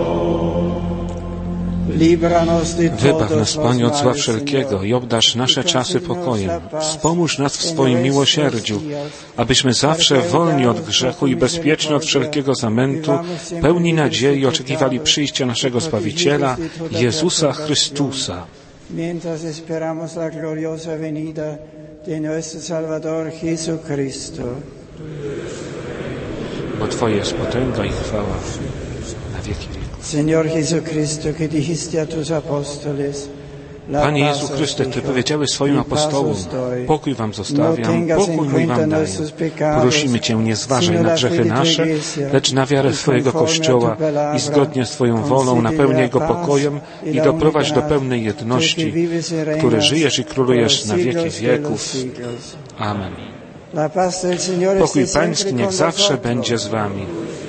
Wybaw nas, Panie, od zła wszelkiego i obdarz nasze czasy pokojem. Wspomóż nas w swoim miłosierdziu, abyśmy zawsze wolni od grzechu i bezpieczni od wszelkiego zamętu, pełni nadziei oczekiwali przyjścia naszego Zbawiciela, Jezusa Chrystusa. Mientras esperamos la gloriosa venida de nuestro Salvador Jesucristo. Bo Twoja jest potęga i chwała na wieki wieków. Señor Jesucristo, que dijiste a tus apóstoles, Panie Jezu Chryste, Ty powiedziałeś swoim apostołom, pokój wam zostawiam, pokój mój wam daję. Prosimy Cię, nie zważaj na grzechy nasze, lecz na wiarę swojego Kościoła i zgodnie z Twoją wolą napełnij go pokojem i doprowadź do pełnej jedności, w której żyjesz i królujesz na wieki wieków. Amen. Pokój Pański niech zawsze będzie z Wami.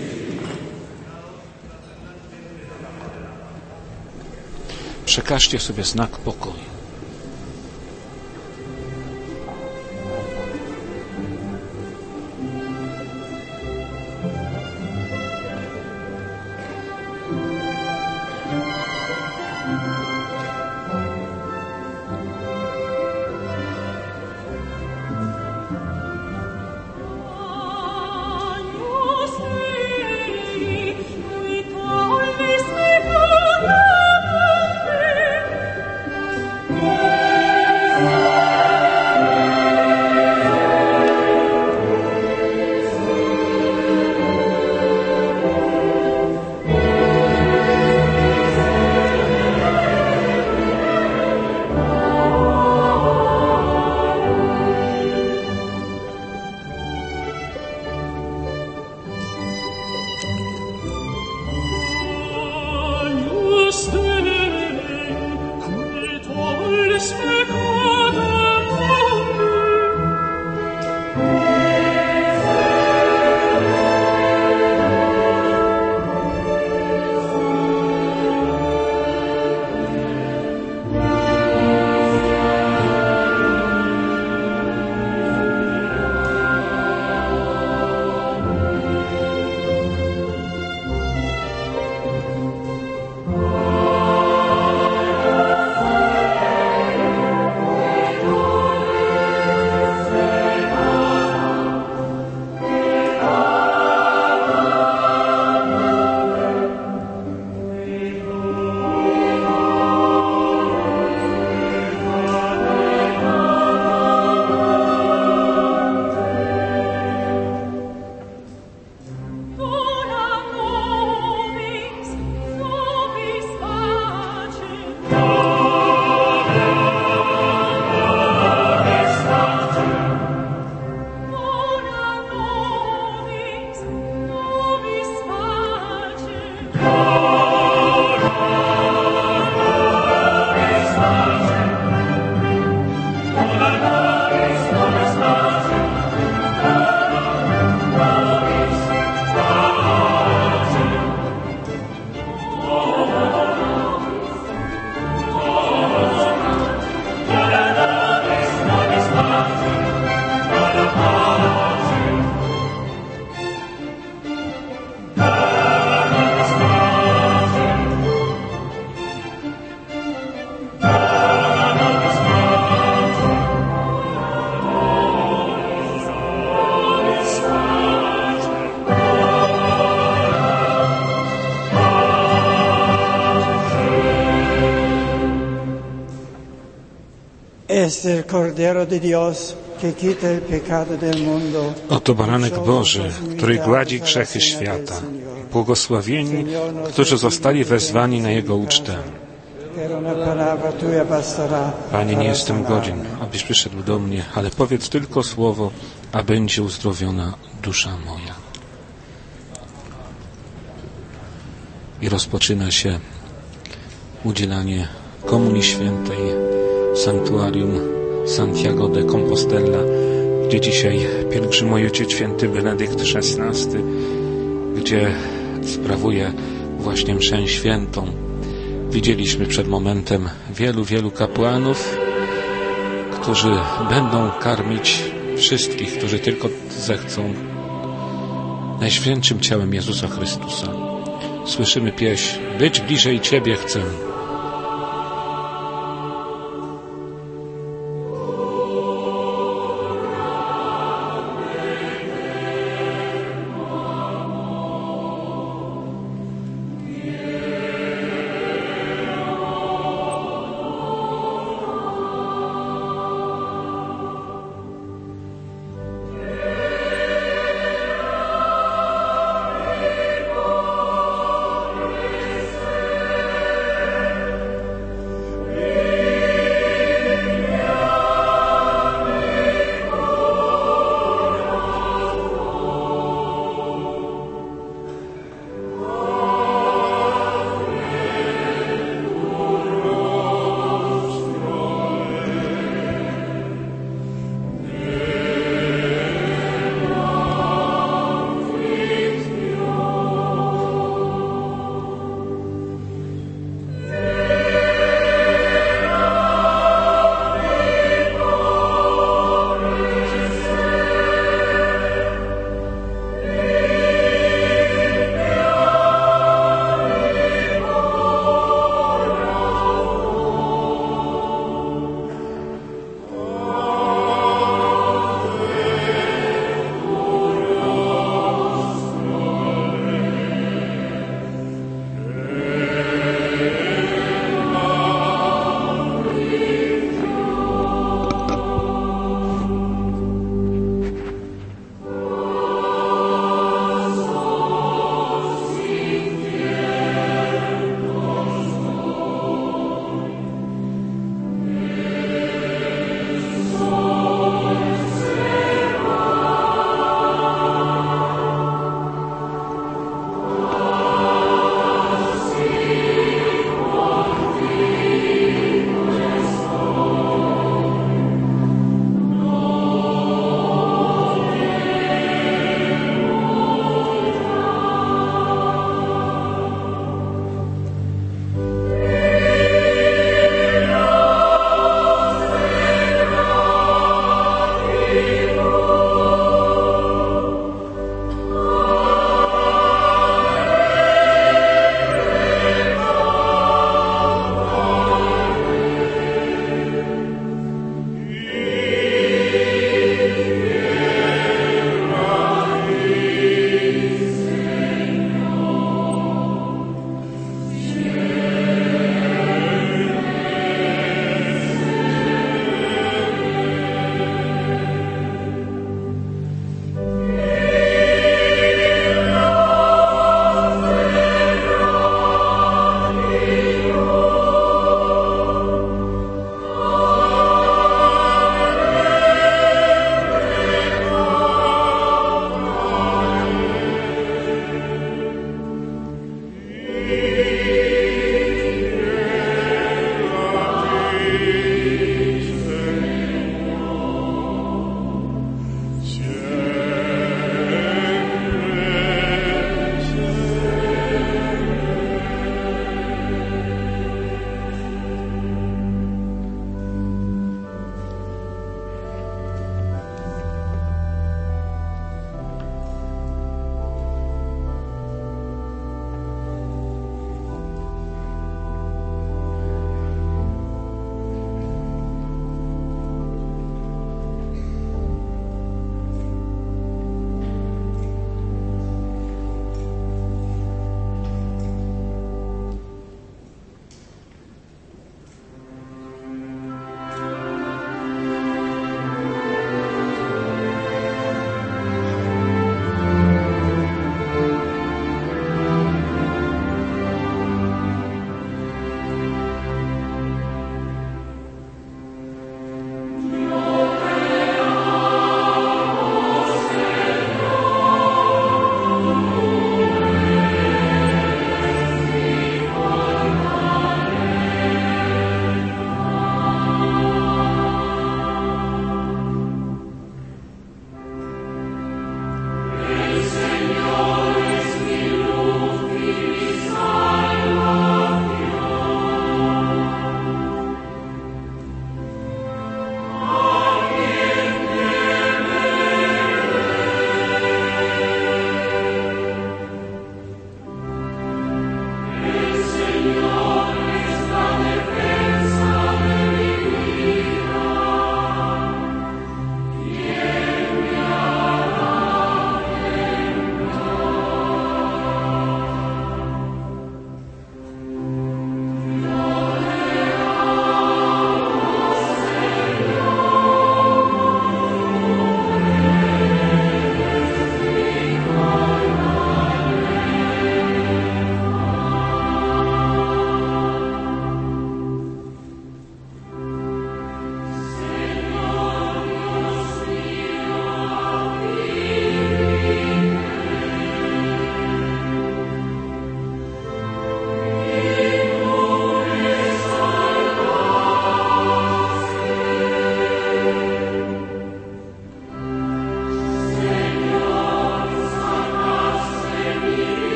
Przekażcie sobie znak pokoju. Oto baranek Boży, który gładzi grzechy świata. Błogosławieni, którzy zostali wezwani na Jego ucztę. Panie, nie jestem godzien, abyś przyszedł do mnie, ale powiedz tylko słowo, a będzie uzdrowiona dusza moja. I rozpoczyna się udzielanie Komunii Świętej w sanktuarium Santiago de Compostela, gdzie dzisiaj pielgrzymuje Ojciec Święty Benedykt szesnasty, gdzie sprawuje właśnie mszę świętą. Widzieliśmy przed momentem wielu, wielu kapłanów, którzy będą karmić wszystkich, którzy tylko zechcą najświętszym ciałem Jezusa Chrystusa. Słyszymy pieśń: być bliżej Ciebie chcę.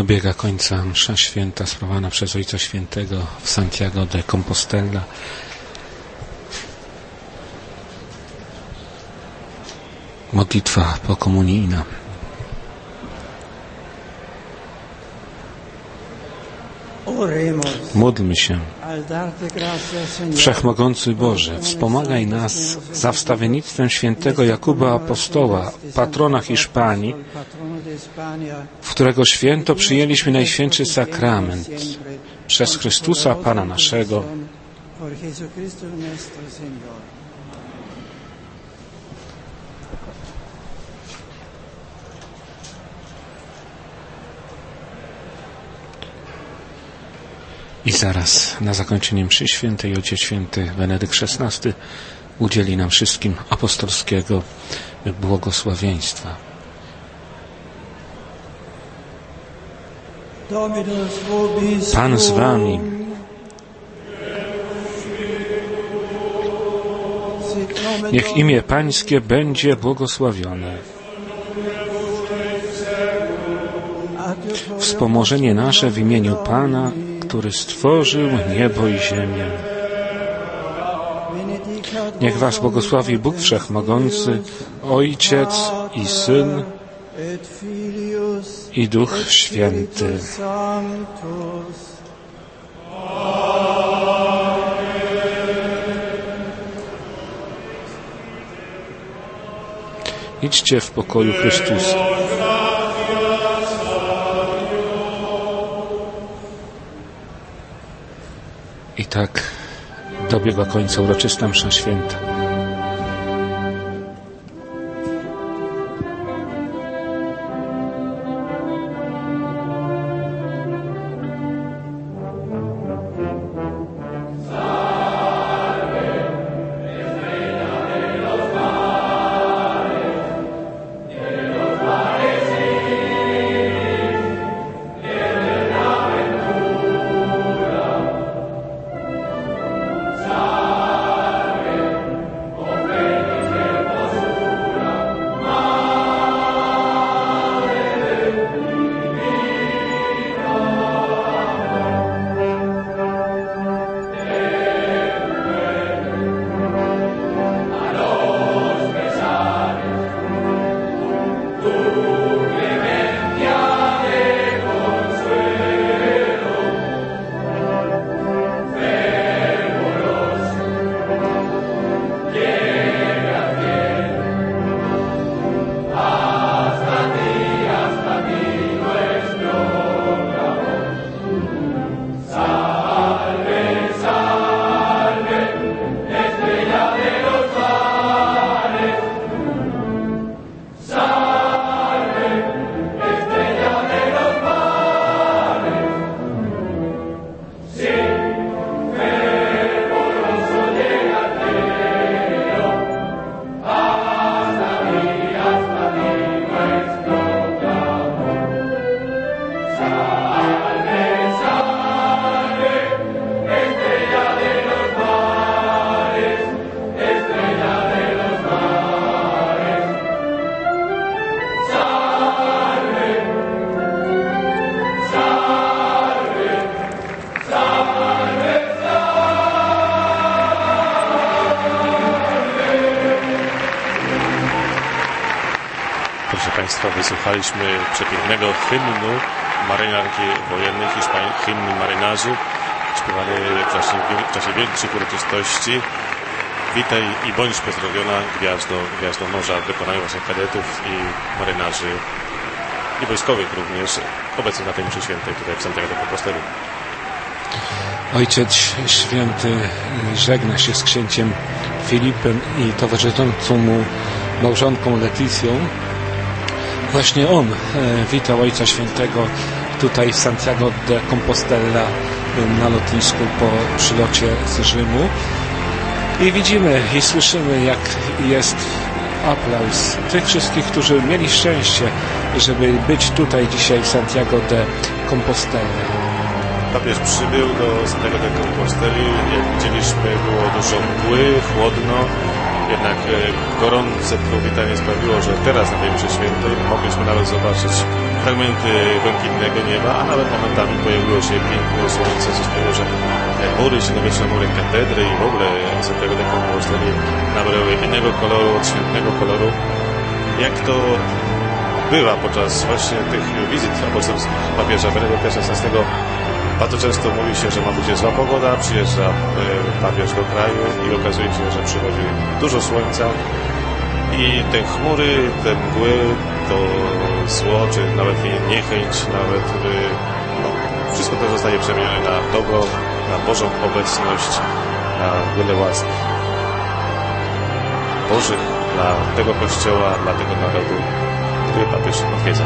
Dobiega końca msza święta sprawowana przez Ojca Świętego w Santiago de Compostela. Modlitwa pokomunijna. Módlmy się. Wszechmogący Boże, wspomagaj nas za wstawiennictwem świętego Jakuba Apostoła, patrona Hiszpanii, w którego święto przyjęliśmy Najświętszy Sakrament, przez Chrystusa Pana naszego. I zaraz na zakończenie mszy świętej Ojciec Święty Benedykt szesnasty udzieli nam wszystkim apostolskiego błogosławieństwa. Pan z wami. Niech imię Pańskie będzie błogosławione. Wspomożenie nasze w imieniu Pana, który stworzył niebo i ziemię. Niech was błogosławi Bóg Wszechmogący, Ojciec i Syn i Duch Święty. Idźcie w pokoju Chrystusa. I tak dobiegła końca uroczysta msza święta. Wysłuchaliśmy przepięknego hymnu marynarki wojennej, Hiszpanii, hymn marynarzy, śpiewany w czasie, w czasie wielkich uroczystości. Witaj i bądź pozdrowiona, gwiazdo, gwiazdo morza, wykonają właśnie kadetów i marynarzy i wojskowych również, obecnych na tej mszy świętej tutaj w Santiago de Compostela. Ojciec Święty żegna się z księciem Filipem i towarzyszącą mu małżonką Leticją. Właśnie on e, witał Ojca Świętego tutaj w Santiago de Compostela na lotnisku po przylocie z Rzymu. I widzimy i słyszymy, jak jest aplauz tych wszystkich, którzy mieli szczęście, żeby być tutaj dzisiaj w Santiago de Compostela. papież przybył do Santiago de Composteli, jak widzieliśmy, było dużo mgły, chłodno, jednak gorące powitanie sprawiło, że teraz na tej mszy świętej mogliśmy nawet zobaczyć fragmenty błękitnego nieba, a nawet momentami pojawiło się piękne słońce, co sprawiło, że mury, średniowieczne mury katedry i w ogóle Santiago de Composteli nabrały innego koloru, odświętnego koloru, jak to bywa podczas właśnie tych wizyt apostolskich papieża Benedykta szesnastego. Bardzo często mówi się, że ma być zła pogoda, przyjeżdża papież do kraju i okazuje się, że przychodzi dużo słońca i te chmury, te mgły, to zło, czy nawet niechęć, nawet no, wszystko to zostaje przemienione na dobro, na Bożą obecność, na wiele łask Bożych dla tego Kościoła, dla tego narodu, który papież odwiedza.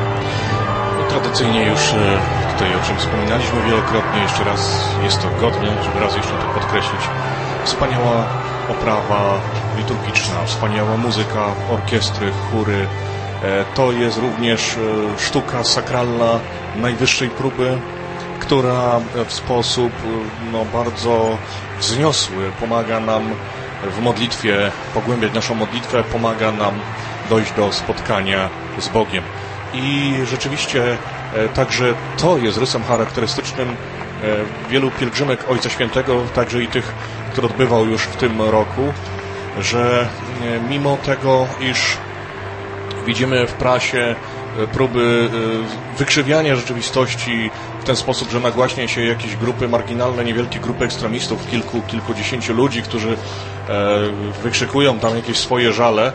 Tradycyjnie już tutaj, o czym wspominaliśmy wielokrotnie, jeszcze raz jest to godne, żeby raz jeszcze to podkreślić. Wspaniała oprawa liturgiczna, wspaniała muzyka, orkiestry, chóry. To jest również sztuka sakralna najwyższej próby, która w sposób no, bardzo wzniosły pomaga nam w modlitwie, pogłębiać naszą modlitwę, pomaga nam dojść do spotkania z Bogiem. I rzeczywiście także to jest rysem charakterystycznym wielu pielgrzymek Ojca Świętego, także i tych, które odbywał już w tym roku, że mimo tego, iż widzimy w prasie próby wykrzywiania rzeczywistości w ten sposób, że nagłaśnia się jakieś grupy marginalne, niewielkie grupy ekstremistów, kilku, kilkudziesięciu ludzi, którzy wykrzykują tam jakieś swoje żale,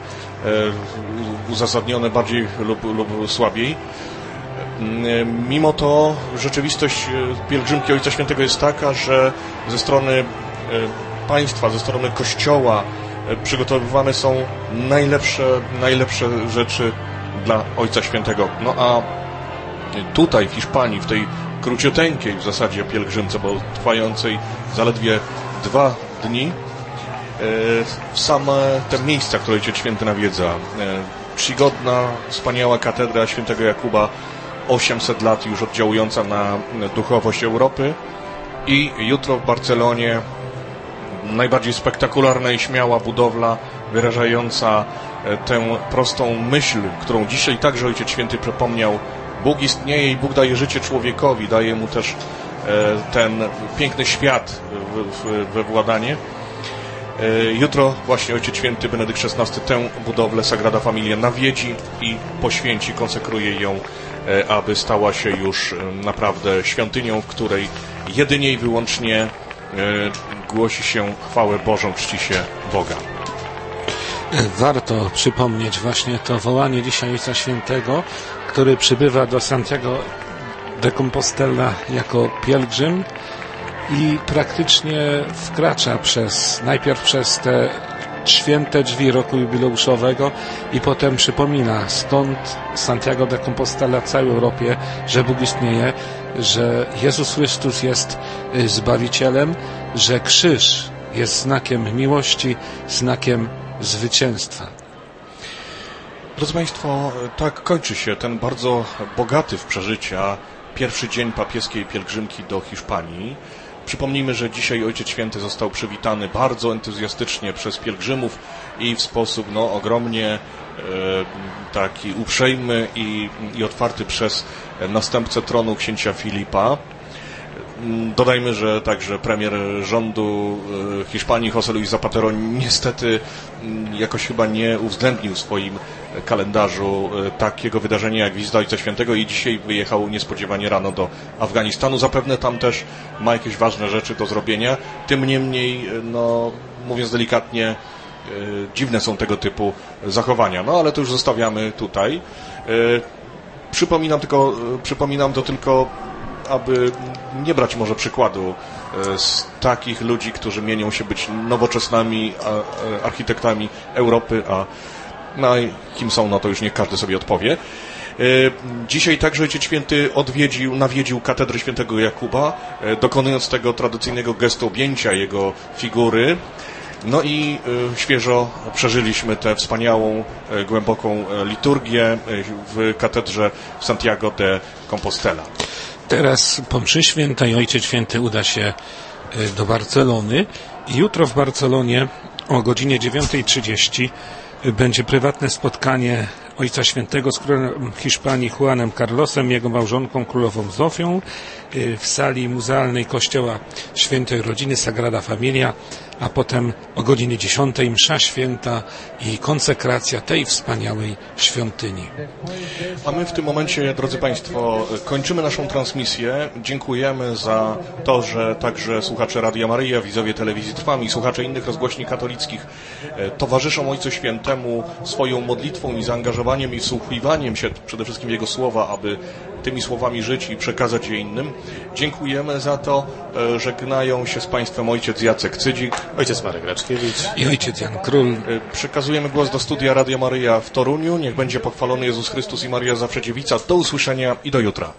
uzasadnione bardziej lub, lub słabiej. Mimo to rzeczywistość pielgrzymki Ojca Świętego jest taka, że ze strony państwa, ze strony Kościoła przygotowywane są najlepsze, najlepsze rzeczy dla Ojca Świętego. No a tutaj w Hiszpanii, w tej króciuteńkiej w zasadzie pielgrzymce, bo trwającej zaledwie dwa dni, same te miejsca, które Ojciec Święty nawiedza. Czcigodna, wspaniała katedra Świętego Jakuba, osiemset lat już oddziałująca na duchowość Europy, i jutro w Barcelonie najbardziej spektakularna i śmiała budowla wyrażająca tę prostą myśl, którą dzisiaj także Ojciec Święty przypomniał. Bóg istnieje i Bóg daje życie człowiekowi, daje mu też ten piękny świat we władanie. Jutro właśnie Ojciec Święty Benedykt szesnasty tę budowlę Sagrada Familia nawiedzi i poświęci, konsekruje ją, aby stała się już naprawdę świątynią, w której jedynie i wyłącznie głosi się chwałę Bożą, czci się Boga. Warto przypomnieć właśnie to wołanie dzisiaj Ojca Świętego, który przybywa do Santiago de Compostela jako pielgrzym i praktycznie wkracza przez, najpierw przez te święte drzwi roku jubileuszowego i potem przypomina stąd Santiago de Compostela całej Europie, że Bóg istnieje, że Jezus Chrystus jest Zbawicielem, że krzyż jest znakiem miłości, znakiem zwycięstwa. Drodzy Państwo, tak kończy się ten bardzo bogaty w przeżycia pierwszy dzień papieskiej pielgrzymki do Hiszpanii. Przypomnijmy, że dzisiaj Ojciec Święty został przywitany bardzo entuzjastycznie przez pielgrzymów i w sposób no, ogromnie e, taki uprzejmy i, i otwarty przez następcę tronu księcia Filipa. Dodajmy, że także premier rządu Hiszpanii José Luis Zapatero niestety jakoś chyba nie uwzględnił w swoim kalendarzu takiego wydarzenia jak wizyta Ojca Świętego i dzisiaj wyjechał niespodziewanie rano do Afganistanu. Zapewne tam też ma jakieś ważne rzeczy do zrobienia. Tym niemniej, no, mówiąc delikatnie, dziwne są tego typu zachowania. No ale to już zostawiamy tutaj. Przypominam tylko, przypominam to tylko, aby nie brać może przykładu z takich ludzi, którzy mienią się być nowoczesnymi architektami Europy, a no, kim są, no to już niech każdy sobie odpowie. Dzisiaj także Ojciec Święty odwiedził, nawiedził katedrę Świętego Jakuba, dokonując tego tradycyjnego gestu objęcia jego figury. No i świeżo przeżyliśmy tę wspaniałą, głęboką liturgię w katedrze Santiago de Compostela. Teraz po mszy świętej Ojciec Święty uda się do Barcelony i jutro w Barcelonie o godzinie dziewiątej trzydzieści będzie prywatne spotkanie Ojca Świętego z królem Hiszpanii Juanem Carlosem, jego małżonką królową Zofią w sali muzealnej Kościoła Świętej Rodziny Sagrada Familia, a potem o godzinie dziesiątej msza święta i konsekracja tej wspaniałej świątyni. A my w tym momencie, drodzy Państwo, kończymy naszą transmisję. Dziękujemy za to, że także słuchacze Radia Maryja, widzowie telewizji Trwam i słuchacze innych rozgłośni katolickich towarzyszą Ojcu Świętemu swoją modlitwą i zaangażowaniem i wsłuchiwaniem się przede wszystkim w Jego słowa, aby tymi słowami żyć i przekazać je innym. Dziękujemy za to. Żegnają się z Państwem ojciec Jacek Cydzik, ojciec Marek Raczkiewicz i ojciec Jan Król. Przekazujemy głos do studia Radia Maryja w Toruniu. Niech będzie pochwalony Jezus Chrystus i Maria Zawsze Dziewica. Do usłyszenia i do jutra.